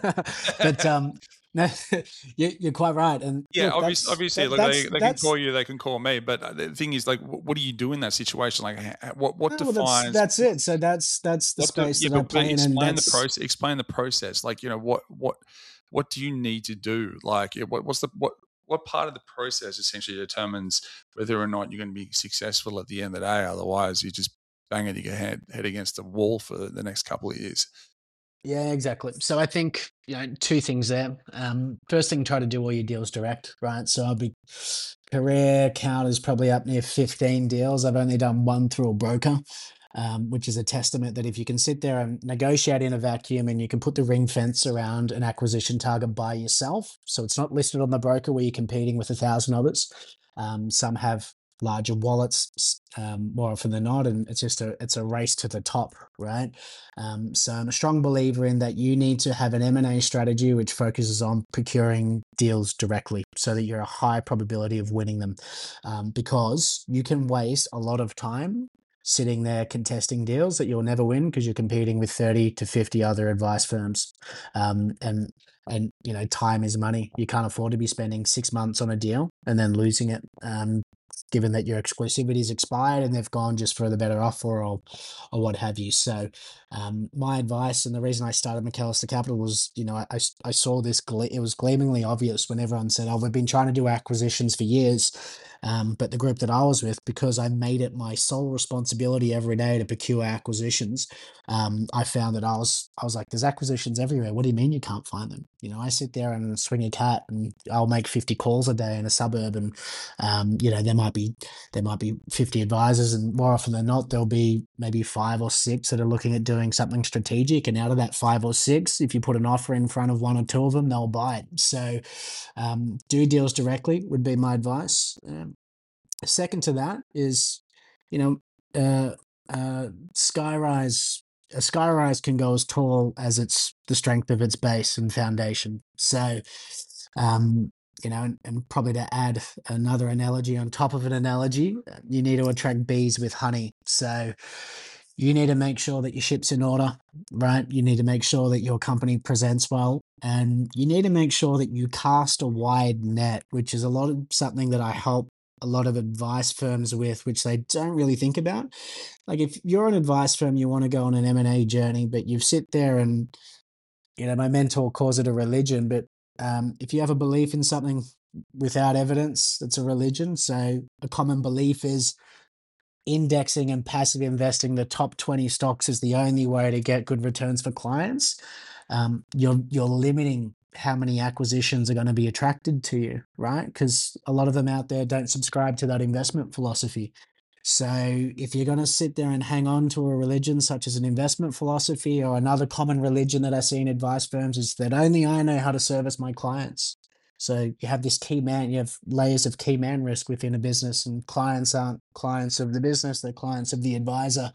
but um, no, you, you're quite right. And Yeah, look, obviously, that's obviously, that, look, they that's they can that's call you, they can call me, but uh, the thing is, like, wh- what do you do in that situation? Like, h- h- what what no, well, that's defines that's it. So that's that's the what the space yeah, that I but but play in, and explain the that's process. Explain the process. Like, you know, what what what do you need to do? Like, yeah, what what's the what what part of the process essentially determines whether or not you're going to be successful at the end of the day? Otherwise, you just banging your head head against the wall for the next couple of years. yeah, exactly. So I think, you know, two things there. Um, first thing, try to do all your deals direct, right? So I'll be career count is probably up near fifteen deals. I've only done one through a broker, um, which is a testament that if you can sit there and negotiate in a vacuum and you can put the ring fence around an acquisition target by yourself, so it's not listed on the broker where you're competing with a thousand others. Um, some have larger wallets, s- um, more often than not, and it's just a it's a race to the top, right? Um, so I'm a strong believer in that you need to have an M and A strategy which focuses on procuring deals directly so that you're a high probability of winning them, um, because you can waste a lot of time sitting there contesting deals that you'll never win because you're competing with thirty to fifty other advice firms. Um, and and you know, time is money. You can't afford to be spending six months on a deal and then losing it, um, given that your exclusivity is expired and they've gone just for the better offer, or or what have you. So um, my advice, and the reason I started McAllister Capital was, you know, I, I s- I saw this, gle- it was gleamingly obvious when everyone said, oh, we've been trying to do acquisitions for years. Um, but the group that I was with, because I made it my sole responsibility every day to procure acquisitions, um, I found that I was, I was like, there's acquisitions everywhere. What do you mean you can't find them? You know, I sit there and swing a cat and I'll make fifty calls a day in a suburb, and, um, you know, there might be there might be fifty advisors, and more often than not, there'll be maybe five or six that are looking at doing something strategic. And out of that five or six, if you put an offer in front of one or two of them, they'll buy it. So um, do deals directly would be my advice. Um, second to that is, you know, uh, uh, Skyrise. A skyrise can go as tall as its the strength of its base and foundation. So, um, you know, and, and probably to add another analogy on top of an analogy, you need to attract bees with honey. So you need to make sure that your ship's in order, right? You need to make sure that your company presents well, and you need to make sure that you cast a wide net, which is a lot of something that I help a lot of advice firms with, which they don't really think about. Like if you're an advice firm, you want to go on an M and A journey, but you sit there and, you know, my mentor calls it a religion, but um, if you have a belief in something without evidence, that's a religion. So a common belief is indexing and passive investing the top twenty stocks is the only way to get good returns for clients. Um, you're you're limiting how many acquisitions are going to be attracted to you, right? Because a lot of them out there don't subscribe to that investment philosophy. So if you're going to sit there and hang on to a religion such as an investment philosophy, or another common religion that I see in advice firms is that only I know how to service my clients. So you have this key man, you have layers of key man risk within a business, and clients aren't clients of the business, they're clients of the advisor.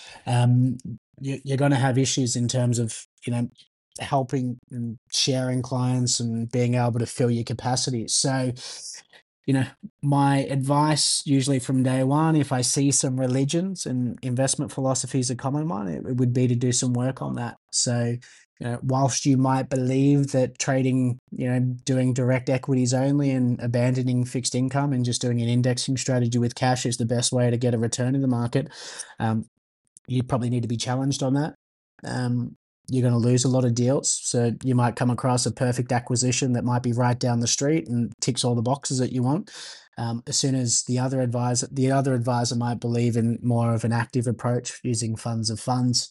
Um, you, you're going to have issues in terms of, you know, helping and sharing clients and being able to fill your capacity. So, you know, my advice usually from day one, if I see some religions and investment philosophies a common one, it, it would be to do some work on that. So, you know, whilst you might believe that trading, you know, doing direct equities only and abandoning fixed income and just doing an indexing strategy with cash is the best way to get a return in the market, um, you probably need to be challenged on that. Um, you're going to lose a lot of deals. So you might come across a perfect acquisition that might be right down the street and ticks all the boxes that you want. Um, as soon as the other advisor, the other advisor might believe in more of an active approach using funds of funds.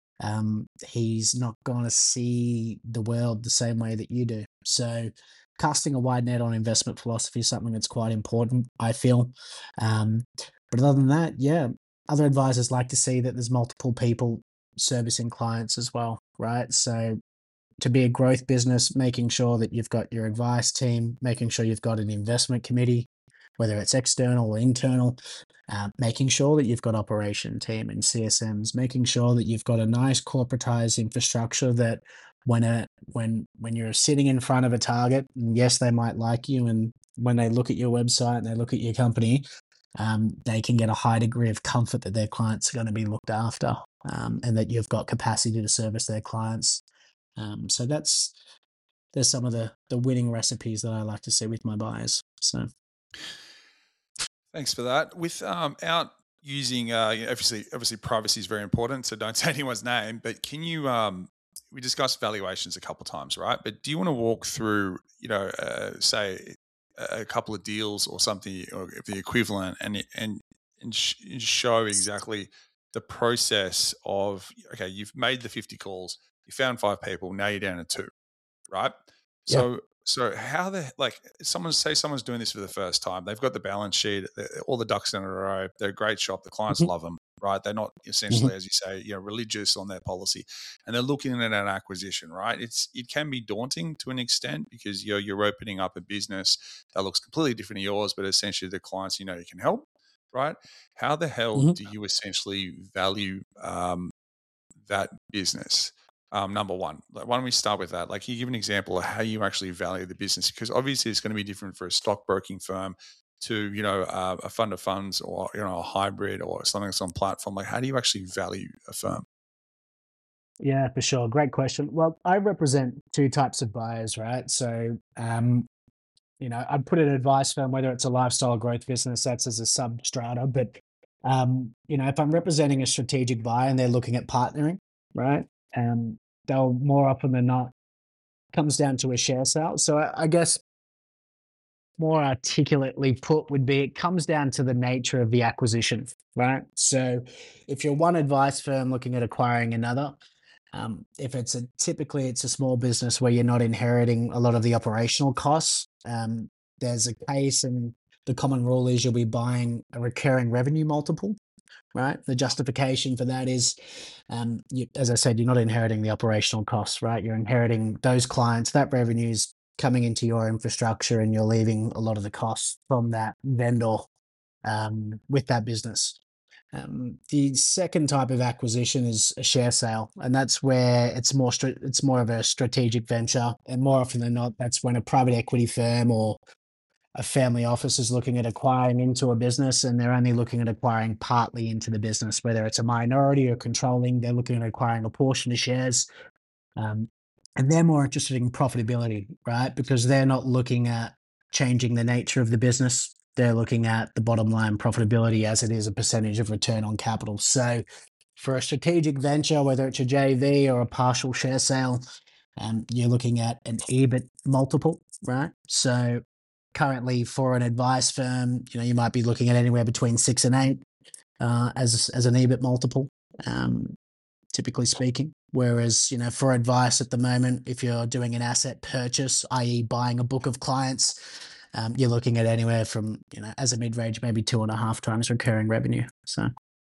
Um, he's not going to see the world the same way that you do. So casting a wide net on investment philosophy is something that's quite important, I feel. Um, but other than that, yeah, other advisors like to see that there's multiple people servicing clients as well, right? So to be a growth business, making sure that you've got your advice team, making sure you've got an investment committee, whether it's external or internal, uh, making sure that you've got operation team and C S Ms, making sure that you've got a nice corporatized infrastructure that when a when when you're sitting in front of a target, and yes, they might like you, and when they look at your website and they look at your company, um, they can get a high degree of comfort that their clients are going to be looked after, um, and that you've got capacity to service their clients. Um, so that's there's some of the the winning recipes that I like to see with my buyers. So Thanks for that. Without um, using, uh, you know, obviously, obviously, privacy is very important, so don't say anyone's name. But can you? Um, we discussed valuations a couple of times, right? But do you want to walk through, you know, uh, say a a couple of deals or something, or the equivalent, and and and sh- and show exactly the process of, okay, you've made the fifty calls, you found five people, now you're down to two, right? yeah. So so how the like someone say someone's doing this for the first time, they've got the balance sheet, the- all the ducks in a row, they're a great shop, the clients Mhm, love them, right? They're not mhm, essentially, as you say, you know, religious on their policy, and they're looking at an acquisition, right? It's it can be daunting to an extent because you're you're opening up a business that looks completely different to yours, but essentially the clients you know you can help, right? How the hell mhm. do you essentially value um, that business? Um, number one, like, why don't we start with that? Like, can you give an example of how you actually value the business? Because obviously, it's going to be different for a stockbroking firm to, you know, uh, a fund of funds, or, you know, a hybrid or something that's on platform. Like, how do you actually value a firm? Yeah, for sure. Great question. Well, I represent two types of buyers, right? So, um, you know, I'd put an advice firm, whether it's a lifestyle growth business, that's as a substrata. But, um, you know, if I'm representing a strategic buyer and they're looking at partnering, right? Um, they'll more often than not comes down to a share sale. So I, I guess more articulately put would be it comes down to the nature of the acquisition, right? So if you're one advice firm looking at acquiring another, um, if it's a typically it's a small business where you're not inheriting a lot of the operational costs, um, there's a case, and the common rule is you'll be buying a recurring revenue multiple, right? The justification for that is, um, you, as I said, you're not inheriting the operational costs, right? You're inheriting those clients, that revenue's coming into your infrastructure, and you're leaving a lot of the costs from that vendor um, with that business. Um, the second type of acquisition is a share sale, and that's where it's more stra- it's more of a strategic venture, and more often than not, that's when a private equity firm or a family office is looking at acquiring into a business, and they're only looking at acquiring partly into the business, whether it's a minority or controlling. They're looking at acquiring a portion of shares, um, and they're more interested in profitability, right? Because they're not looking at changing the nature of the business. They're looking at the bottom line profitability as it is a percentage of return on capital. So for a strategic venture, whether it's a J V or a partial share sale, um, you're looking at an E B I T multiple, right? So currently for an advice firm, you know, you might be looking at anywhere between six and eight uh, as as an E B I T multiple. Um, Typically speaking. Whereas, you know, for advice at the moment, if you're doing an asset purchase, that is buying a book of clients, um, you're looking at anywhere from, you know, as a mid-range, maybe two and a half times recurring revenue. So,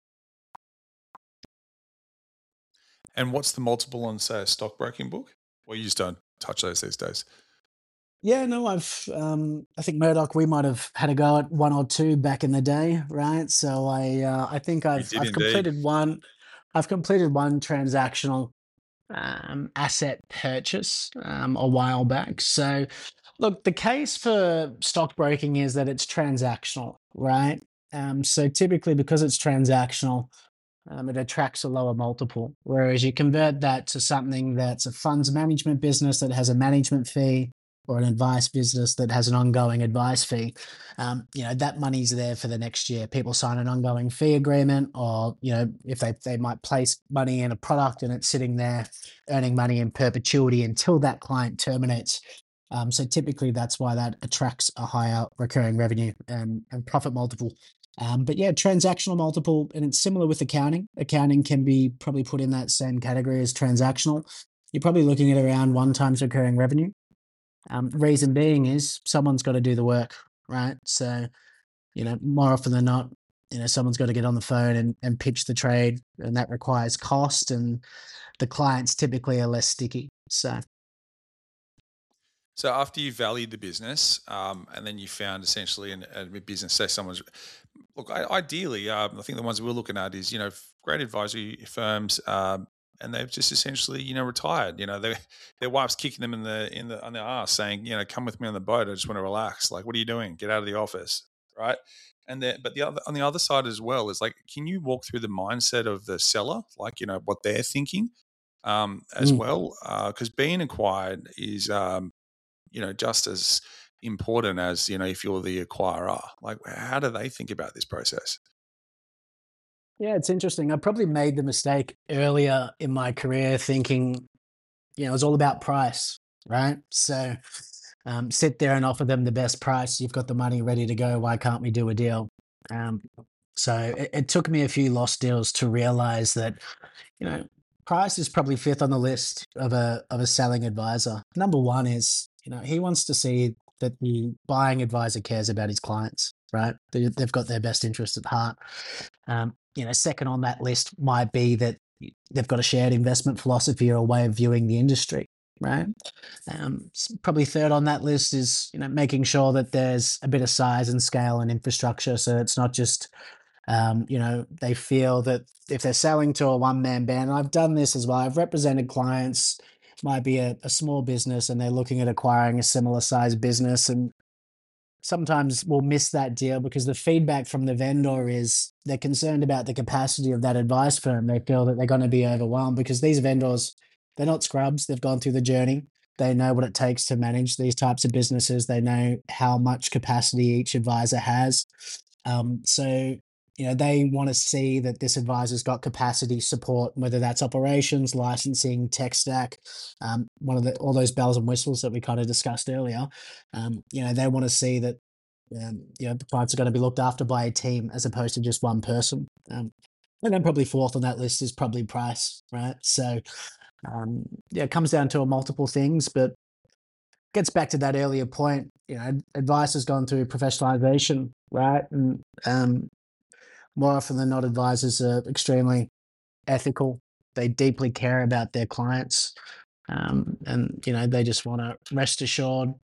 And what's the multiple on, say, a stockbroking book? Well, you just don't touch those these days. yeah, no, I've, um, I think Murdoch, we might have had a go at one or two back in the day, right? So I, uh, I think You I've, did I've indeed. completed one, I've completed one transactional um, asset purchase um, a while back. So, look, the case for stockbroking is that it's transactional, right? Um, so typically, because it's transactional, um, it attracts a lower multiple. Whereas you convert that to something that's a funds management business that has a management fee, or an advice business that has an ongoing advice fee, um, you know, that money's there for the next year. People sign an ongoing fee agreement, or, you know, if they, they might place money in a product and it's sitting there earning money in perpetuity until that client terminates. Um, so typically that's why that attracts a higher recurring revenue and, and profit multiple. Um, but yeah, transactional multiple, and it's similar with accounting. Accounting can be probably put in that same category as transactional. You're probably looking at around one times recurring revenue. Um, reason being is someone's got to do the work, right? So, you know, more often than not, you know, someone's got to get on the phone and, and pitch the trade, and that requires cost, and the clients typically are less sticky. So, So after you valued the business, um, and then you found essentially an, a business, say someone's look. I, ideally, um, I think the ones we're looking at is you know great advisory firms, um, and they've just essentially you know retired. You know, they, their wife's kicking them in the in the on their ass, saying you know come with me on the boat. I just want to relax. Like, what are you doing? Get out of the office, right? And then, but the other on the other side as well is like, can you walk through the mindset of the seller, like you know what they're thinking, um, as mm. well, because being acquired is. Um, you know, just as important as, you know, if you're the acquirer. Like, how do they think about this process? Yeah, it's interesting. I probably made the mistake earlier in my career thinking, you know, it was all about price, right? So, um, sit there and offer them the best price. You've got the money ready to go. Why can't we do a deal? Um, so it, it took me a few lost deals to realize that, you know, price is probably fifth on the list of a of a selling advisor. Number one is, you know, he wants to see that the buying advisor cares about his clients, right? They, they've got their best interest at heart. Um, you know, second on that list might be that they've got a shared investment philosophy or a way of viewing the industry, right? Um, probably third on that list is, you know, making sure that there's a bit of size and scale and infrastructure, so it's not just um, you know, they feel that if they're selling to a one man band, and I've done this as well, I've represented clients, might be a, a small business and they're looking at acquiring a similar size business. And sometimes we'll miss that deal because the feedback from the vendor is they're concerned about the capacity of that advice firm. They feel that they're going to be overwhelmed because these vendors, they're not scrubs. They've gone through the journey. They know what it takes to manage these types of businesses. They know how much capacity each advisor has. Um, so, you know, they want to see that this advisor's got capacity support, whether that's operations, licensing, tech stack, um, one of the all those bells and whistles that we kind of discussed earlier. Um, you know, they want to see that um, you know the clients are going to be looked after by a team as opposed to just one person. Um, and then probably fourth on that list is probably price, right? So um, yeah, it comes down to a multiple things, but gets back to that earlier point. You know, advice has gone through professionalization, right? And um, more often than not, advisors are extremely ethical. They deeply care about their clients, um, and you know they just want to rest assured that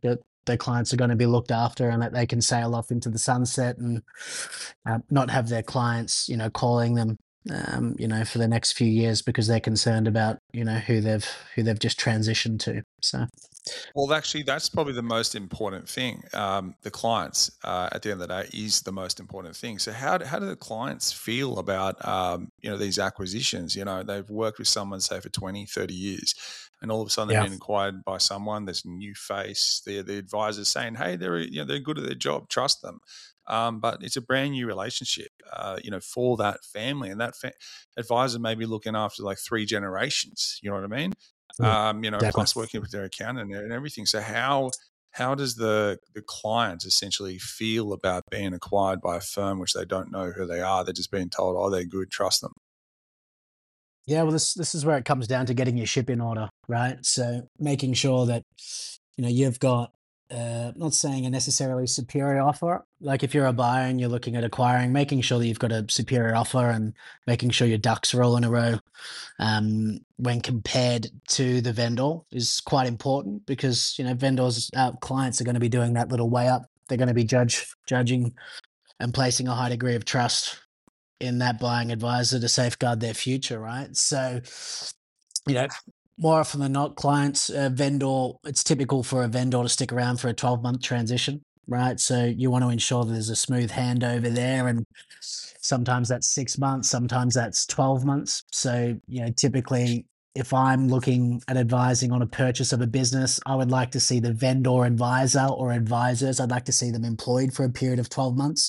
their clients are going to be looked after and that they can sail off into the sunset and uh, not have their clients, you know, calling them, um, you know, for the next few years because they're concerned about, you know, who they've who they've just transitioned to. So Well, actually, that's probably the most important thing. Um, the clients, uh, at the end of the day, is the most important thing. So, how do, how do the clients feel about um, you know these acquisitions? You know, they've worked with someone say for twenty, thirty years, and all of a sudden they've yeah, been acquired by someone. There's a new face. The the advisors saying, "Hey, they're you know they're good at their job. Trust them." Um, but it's a brand new relationship, uh, you know, for that family, and that fa- advisor may be looking after like three generations. You know what I mean? yeah, Um, you know, exactly. plus working with their accountant and everything. So how how does the the client essentially feel about being acquired by a firm which they don't know who they are? They're just being told, "Oh, they're good, trust them." Yeah, well, this this is where it comes down to getting your ship in order, right? So making sure that you know you've got, uh, not saying a necessarily superior offer. Like if you're a buyer and you're looking at acquiring, making sure that you've got a superior offer and making sure your ducks are all in a row, um, when compared to the vendor is quite important because you know vendors, uh, clients are going to be doing that little way up. They're going to be judge judging and placing a high degree of trust in that buying advisor to safeguard their future, right? So, you know, more often than not, clients, uh, vendor, it's typical for a vendor to stick around for a twelve month transition, right? So you want to ensure that there's a smooth handover there. And sometimes that's six months, sometimes that's twelve months. So, you know, typically, if I'm looking at advising on a purchase of a business, I would like to see the vendor advisor or advisors, I'd like to see them employed for a period of twelve months.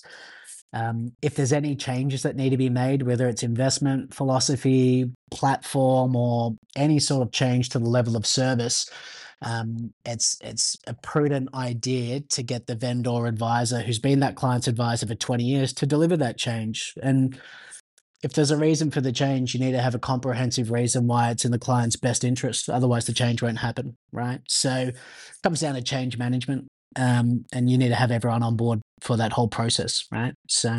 Um, if there's any changes that need to be made, whether it's investment philosophy, platform, or any sort of change to the level of service, um, it's it's a prudent idea to get the vendor advisor who's been that client's advisor for twenty years to deliver that change. And if there's a reason for the change, you need to have a comprehensive reason why it's in the client's best interest. Otherwise, the change won't happen, right? So it comes down to change management, um, and you need to have everyone on board for that whole process, right? So,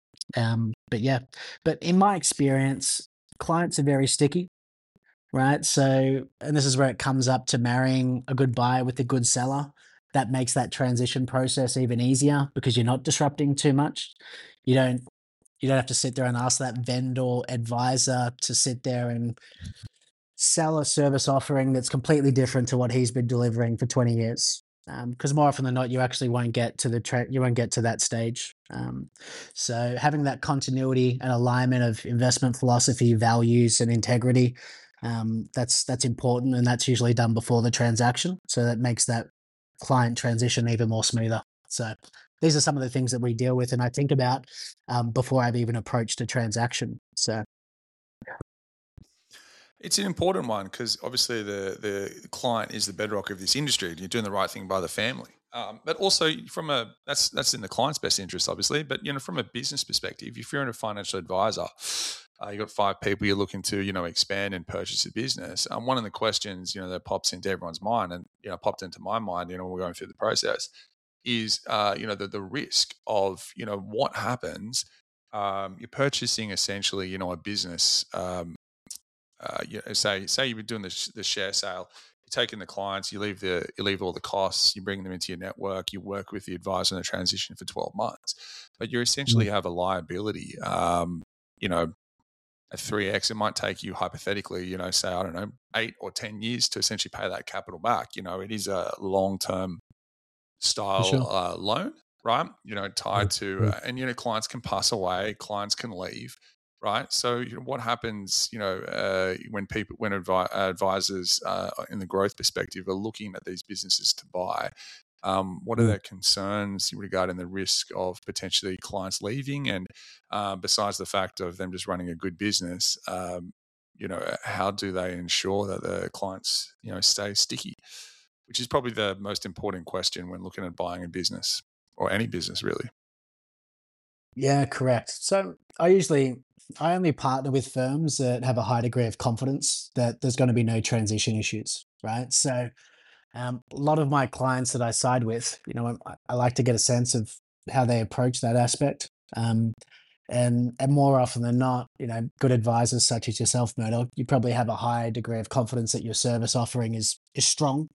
um, but yeah, but in my experience, clients are very sticky, right? So, and this is where it comes up to marrying a good buyer with a good seller. That makes that transition process even easier because you're not disrupting too much. You don't you don't have to sit there and ask that vendor advisor to sit there and sell a service offering that's completely different to what he's been delivering for twenty years. Because more often than not, you actually won't get to the tra- you won't get to that stage. Um, so having that continuity and alignment of investment philosophy, values, and integrity, um, that's that's important, and that's usually done before the transaction. So that makes that client transition even more smoother. So these are some of the things that we deal with, and I think about, um, before I've even approached a transaction. So It's an important one because obviously the the client is the bedrock of this industry. You're doing the right thing by the family, um, but also from a that's that's in the client's best interest, obviously. But you know, from a business perspective, if you're in a financial advisor, uh, you've got five people you're looking to you know expand and purchase a business. Um, one of the questions you know that pops into everyone's mind, and you know popped into my mind, you know, when we're going through the process, is uh, you know the the risk of you know what happens. Um, you're purchasing essentially, you know, a business. Um, uh, you know, say say you've been doing the, sh- the share sale, you're taking the clients, you leave the you leave all the costs, you bring them into your network, you work with the advisor in the transition for twelve months, but you essentially mm, have a liability. Um, you know, at three x, it might take you hypothetically, you know, say I don't know, eight or ten years to essentially pay that capital back. You know, it is a long term for style sure. uh, loan, right? You know, Mm, tied to, mm, uh, and you know, clients can pass away, clients can leave, right? So, you know, what happens, you know, uh, when people, when advi- advisors uh, in the growth perspective are looking at these businesses to buy? Um, what are mm. their concerns regarding the risk of potentially clients leaving? And uh, besides the fact of them just running a good business, um, you know, how do they ensure that the clients, you know, stay sticky? Which is probably the most important question when looking at buying a business or any business, really. Yeah, correct. So I usually I only partner with firms that have a high degree of confidence that there's going to be no transition issues, right? So um, a lot of my clients that I side with, you know, I, I like to get a sense of how they approach that aspect. Um, and and more often than not, you know, good advisors such as yourself, Murdoch, you probably have a high degree of confidence that your service offering is is strong.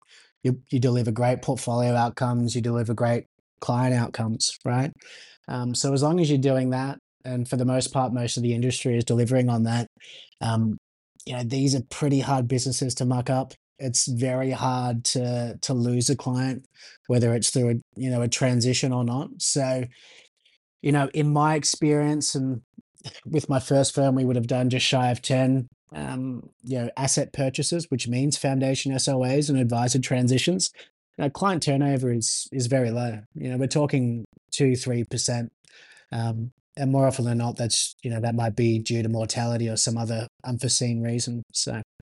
You you deliver great portfolio outcomes, you deliver great client outcomes, right? Um, so as long as you're doing that, and for the most part, most of the industry is delivering on that, um, you know, these are pretty hard businesses to muck up. It's very hard to to lose a client, whether it's through a, you know, a transition or not. So, you know, in my experience and with my first firm, we would have done just shy of ten, um, you know, asset purchases, which means foundation S O As and advisor transitions. Now, client turnover is is very low. You know, we're talking two, three percent. Um, and more often than not, that's, you know, that might be due to mortality or some other unforeseen reason. So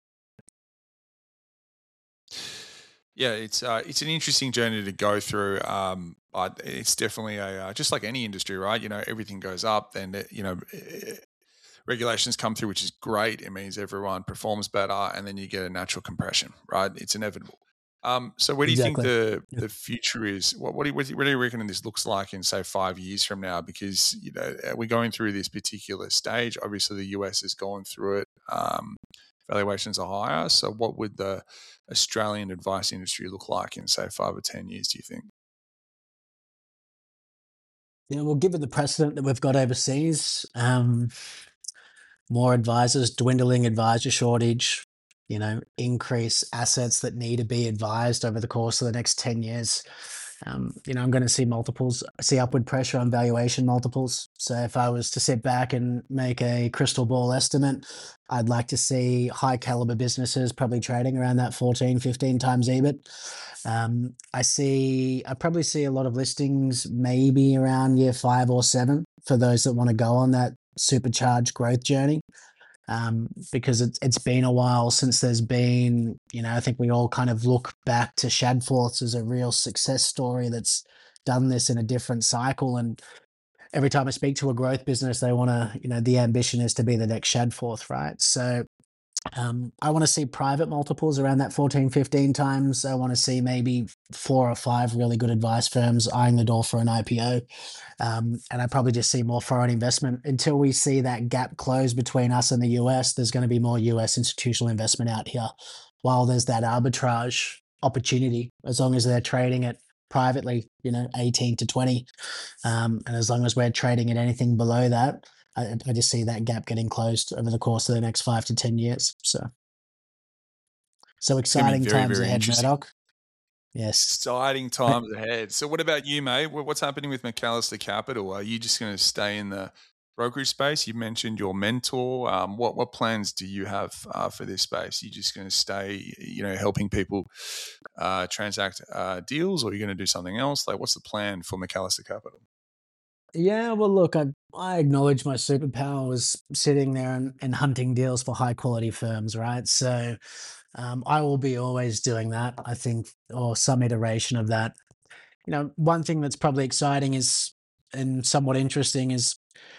Yeah, it's uh, it's an interesting journey to go through. Um, but it's definitely a uh, just like any industry, right? You know, everything goes up, then it- you know eh, regulations come through, which is great. It means everyone performs better, and then you get a natural compression, right? It's inevitable. Um, so, where do you think exactly. the Yeah. the future is? What what do you, what do you what do you reckon this looks like in say five years from now? Because you know uh, we're going through this particular stage. Obviously, the U S has gone through it. Um, valuations are higher. So, what would the Australian advice industry look like in say five or ten years? Do you think? You know, well, given the precedent that we've got overseas, um, more advisors, dwindling advisor shortage, you know, increase assets that need to be advised over the course of the next ten years. Um, you know, I'm going to see multiples, see upward pressure on valuation multiples. So if I was to sit back and make a crystal ball estimate, I'd like to see high caliber businesses probably trading around that fourteen, fifteen times E B I T. Um, I see, I probably see a lot of listings maybe around year five or seven for those that want to go on that supercharged growth journey. Um, because it's it's been a while since there's been, you know, I think we all kind of look back to Shadforth as a real success story that's done this in a different cycle. And every time I speak to a growth business, they want to, you know, the ambition is to be the next Shadforth, right? So um, I want to see private multiples around that fourteen, fifteen times. I want to see maybe four or five really good advice firms eyeing the door for an I P O. Um, and I probably just see more foreign investment until we see that gap close between us and the U S. There's going to be more U S institutional investment out here, while there's that arbitrage opportunity. As long as they're trading it privately, you know, eighteen to twenty, um, and as long as we're trading at anything below that, I, I just see that gap getting closed over the course of the next five to ten years. So, so It's going to be exciting very times very ahead, interesting. Murdoch. Yes. Exciting times ahead. So, what about you, mate? Wh- What's happening with McAllister Capital? Are you just going to stay in the brokerage space? You mentioned your mentor. Um, what what plans do you have uh, for this space? You just going to stay, you know, helping people uh, transact uh, deals, or are you going to do something else? Like, what's the plan for McAllister Capital? Yeah, well, look, I I acknowledge my superpower was sitting there and, and hunting deals for high quality firms, right? So um, I will be always doing that, I think, or some iteration of that. You know, one thing that's probably exciting is and somewhat interesting is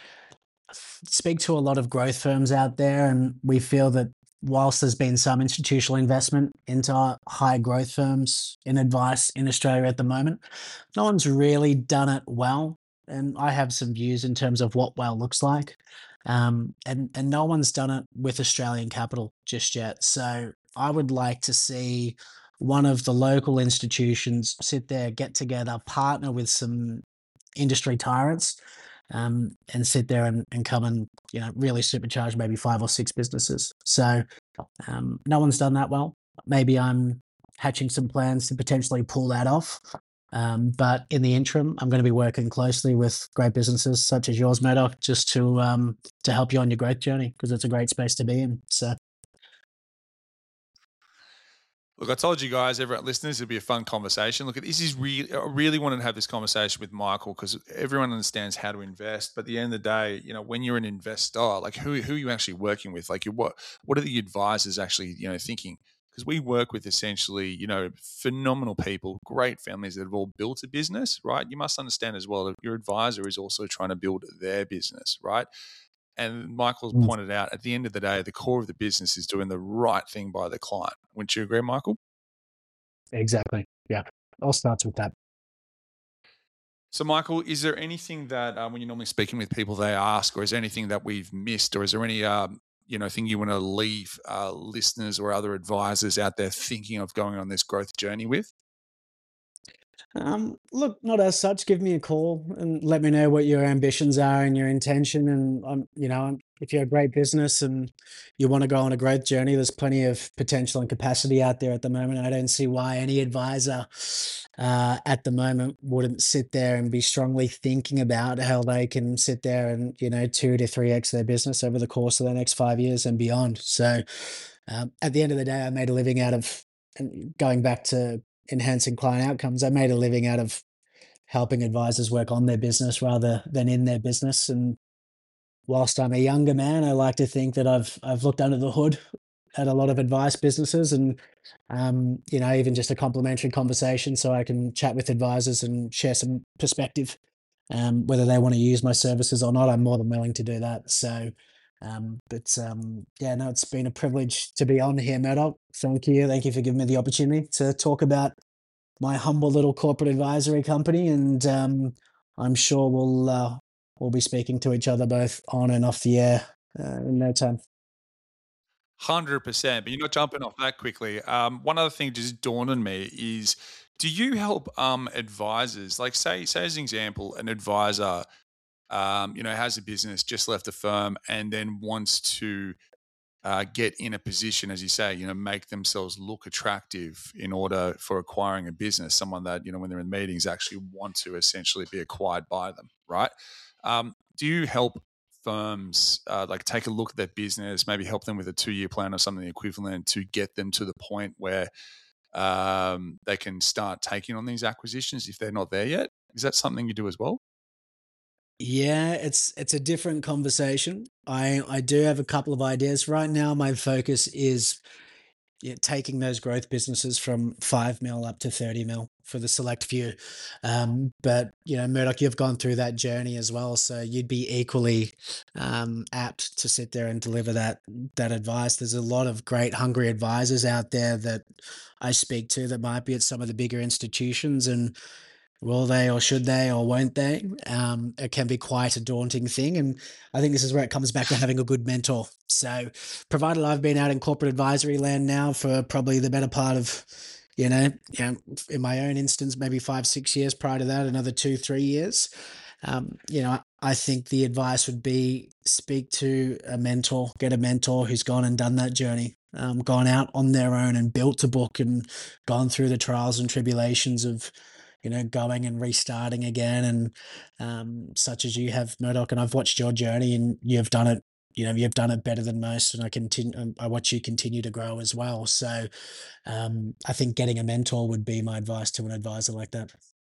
speak to a lot of growth firms out there, and we feel that whilst there's been some institutional investment into high growth firms in advice in Australia at the moment, no one's really done it well. And I have some views in terms of what well looks like. Um, and, and no one's done it with Australian capital just yet. So I would like to see one of the local institutions sit there, get together, partner with some industry tyrants, um, and sit there and, and come and, you know, really supercharge maybe five or six businesses. So um, no one's done that well. Maybe I'm hatching some plans to potentially pull that off. Um, but in the interim, I'm going to be working closely with great businesses such as yours, Murdoch, just to um, to help you on your growth journey because it's a great space to be in. So Look, I told you guys, everyone listeners, it'll be a fun conversation. Look, this is really, I really wanted to have this conversation with Michael because everyone understands how to invest. But at the end of the day, you know, when you're an investor, like who who are you actually working with? Like, you what what are the advisors actually, you know, thinking? Because we work with essentially, you know, phenomenal people, great families that have all built a business, right? You must understand as well that your advisor is also trying to build their business, right? And Michael's mm, pointed out at the end of the day, the core of the business is doing the right thing by the client. Wouldn't you agree, Michael? exactly. Yeah. All starts with that. So, Michael, is there anything that um, when you're normally speaking with people they ask, or is there anything that we've missed, or is there any um, you know, thing you want to leave uh, listeners or other advisors out there thinking of going on this growth journey with? Um, look, not as such. Give me a call and let me know what your ambitions are and your intention. And um, you know, if you're a great business and you want to go on a growth journey, there's plenty of potential and capacity out there at the moment. I don't see why any advisor uh, at the moment wouldn't sit there and be strongly thinking about how they can sit there and you know two to three x their business over the course of the next five years and beyond. So, um, at the end of the day, I made a living out of and going back to enhancing client outcomes. I made a living out of helping advisors work on their business rather than in their business. And whilst I'm a younger man, I like to think that I've I've looked under the hood at a lot of advice businesses and um, you know, even just a complimentary conversation so I can chat with advisors and share some perspective. Um, whether they want to use my services or not, I'm more than willing to do that. So um, but um, yeah, no, it's been a privilege to be on here, Murdoch. Thank you. Thank you for giving me the opportunity to talk about my humble little corporate advisory company, and um, I'm sure we'll uh, we'll be speaking to each other both on and off the air uh, in no time. one hundred percent. But you're not jumping off that quickly. Um, one other thing just dawned on me is, do you help um, advisors? Like, say, say as an example, an advisor, um, you know, has a business, just left the firm, and then wants to uh, get in a position, as you say, you know, make themselves look attractive in order for acquiring a business. Someone that, you know, when they're in meetings, actually want to essentially be acquired by them, right? Um, do you help firms uh, like take a look at their business, maybe help them with a two-year plan or something equivalent to get them to the point where um, they can start taking on these acquisitions if they're not there yet? Is that something you do as well? Yeah, it's it's a different conversation. I I do have a couple of ideas right now. My focus is yeah, taking those growth businesses from five mil up to thirty mil for the select few. Um, but, you know, Murdoch, you've gone through that journey as well. So you'd be equally um, apt to sit there and deliver that, that advice. There's a lot of great hungry advisors out there that I speak to that might be at some of the bigger institutions. And will they or should they or won't they? Um, it can be quite a daunting thing. And I think this is where it comes back to having a good mentor. So, provided I've been out in corporate advisory land now for probably the better part of, you know, you know, in my own instance, maybe five, six years prior to that, another two, three years. Um, you know, I think the advice would be speak to a mentor, get a mentor who's gone and done that journey, um, gone out on their own and built a book and gone through the trials and tribulations of you know, going and restarting again, and um, such as you have, Murdoch. And I've watched your journey, and you've done it. You know, you've done it better than most, and I continue. I watch you continue to grow as well. So, um, I think getting a mentor would be my advice to an advisor like that.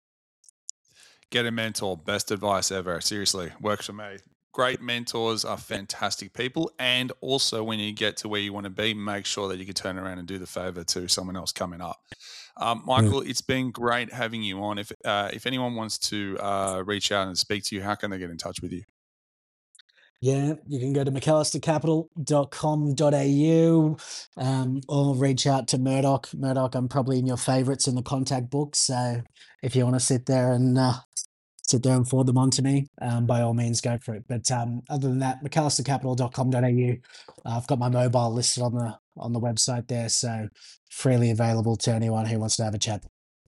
Get a mentor. Best advice ever. Seriously, works for me. Great mentors are fantastic people. And also, when you get to where you want to be, make sure that you can turn around and do the favor to someone else coming up. Um, Mm. Michael, it's been great having you on. If uh, if anyone wants to uh, reach out and speak to you, how can they get in touch with you? Yeah, you can go to mcallister capital dot com dot a u um, or reach out to Murdoch. Murdoch, I'm probably in your favorites in the contact book. So if you want to sit there and uh, sit there and forward them on to me, um, by all means, go for it. But um, other than that, mcallister capital dot com dot a u. Uh, I've got my mobile listed on the on the website there, so freely available to anyone who wants to have a chat.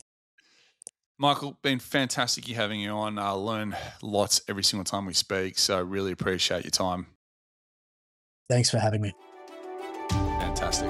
Michael, been fantastic you having you on. I learn lots every single time we speak, so really appreciate your time. Thanks for having me. Fantastic.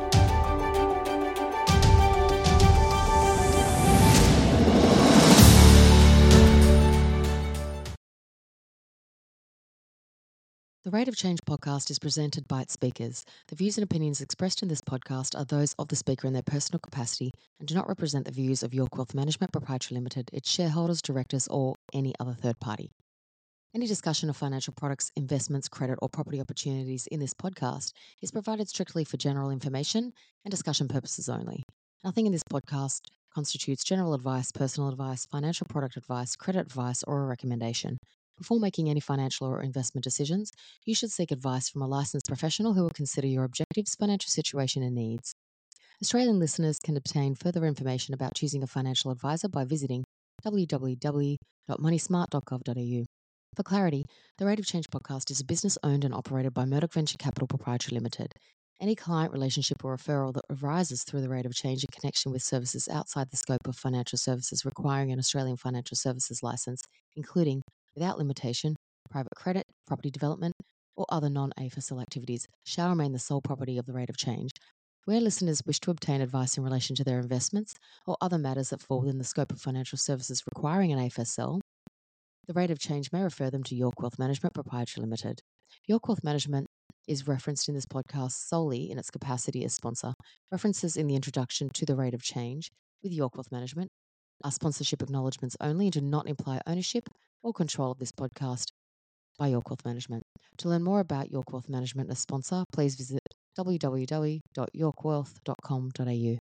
The Rate of Change podcast is presented by its speakers. The views and opinions expressed in this podcast are those of the speaker in their personal capacity and do not represent the views of York Wealth Management Proprietary Limited, its shareholders, directors, or any other third party. Any discussion of financial products, investments, credit, or property opportunities in this podcast is provided strictly for general information and discussion purposes only. Nothing in this podcast constitutes general advice, personal advice, financial product advice, credit advice, or a recommendation. Before making any financial or investment decisions, you should seek advice from a licensed professional who will consider your objectives, financial situation, and needs. Australian listeners can obtain further information about choosing a financial advisor by visiting w w w dot moneysmart dot gov dot a u. For clarity, the Rate of Change podcast is a business owned and operated by Murdoch Venture Capital Proprietary Limited. Any client relationship or referral that arises through the Rate of Change in connection with services outside the scope of financial services requiring an Australian financial services licence, including, without limitation, private credit, property development, or other non-A F S L activities, shall remain the sole property of the Rate of Change. Where listeners wish to obtain advice in relation to their investments or other matters that fall within the scope of financial services requiring an A F S L, the Rate of Change may refer them to York Wealth Management Proprietary Limited. York Wealth Management is referenced in this podcast solely in its capacity as sponsor. References in the introduction to the Rate of Change with York Wealth Management are sponsorship acknowledgements only and do not imply ownership or control of this podcast by York Wealth Management. To learn more about York Wealth Management as sponsor, please visit w w w dot york wealth dot com dot a u.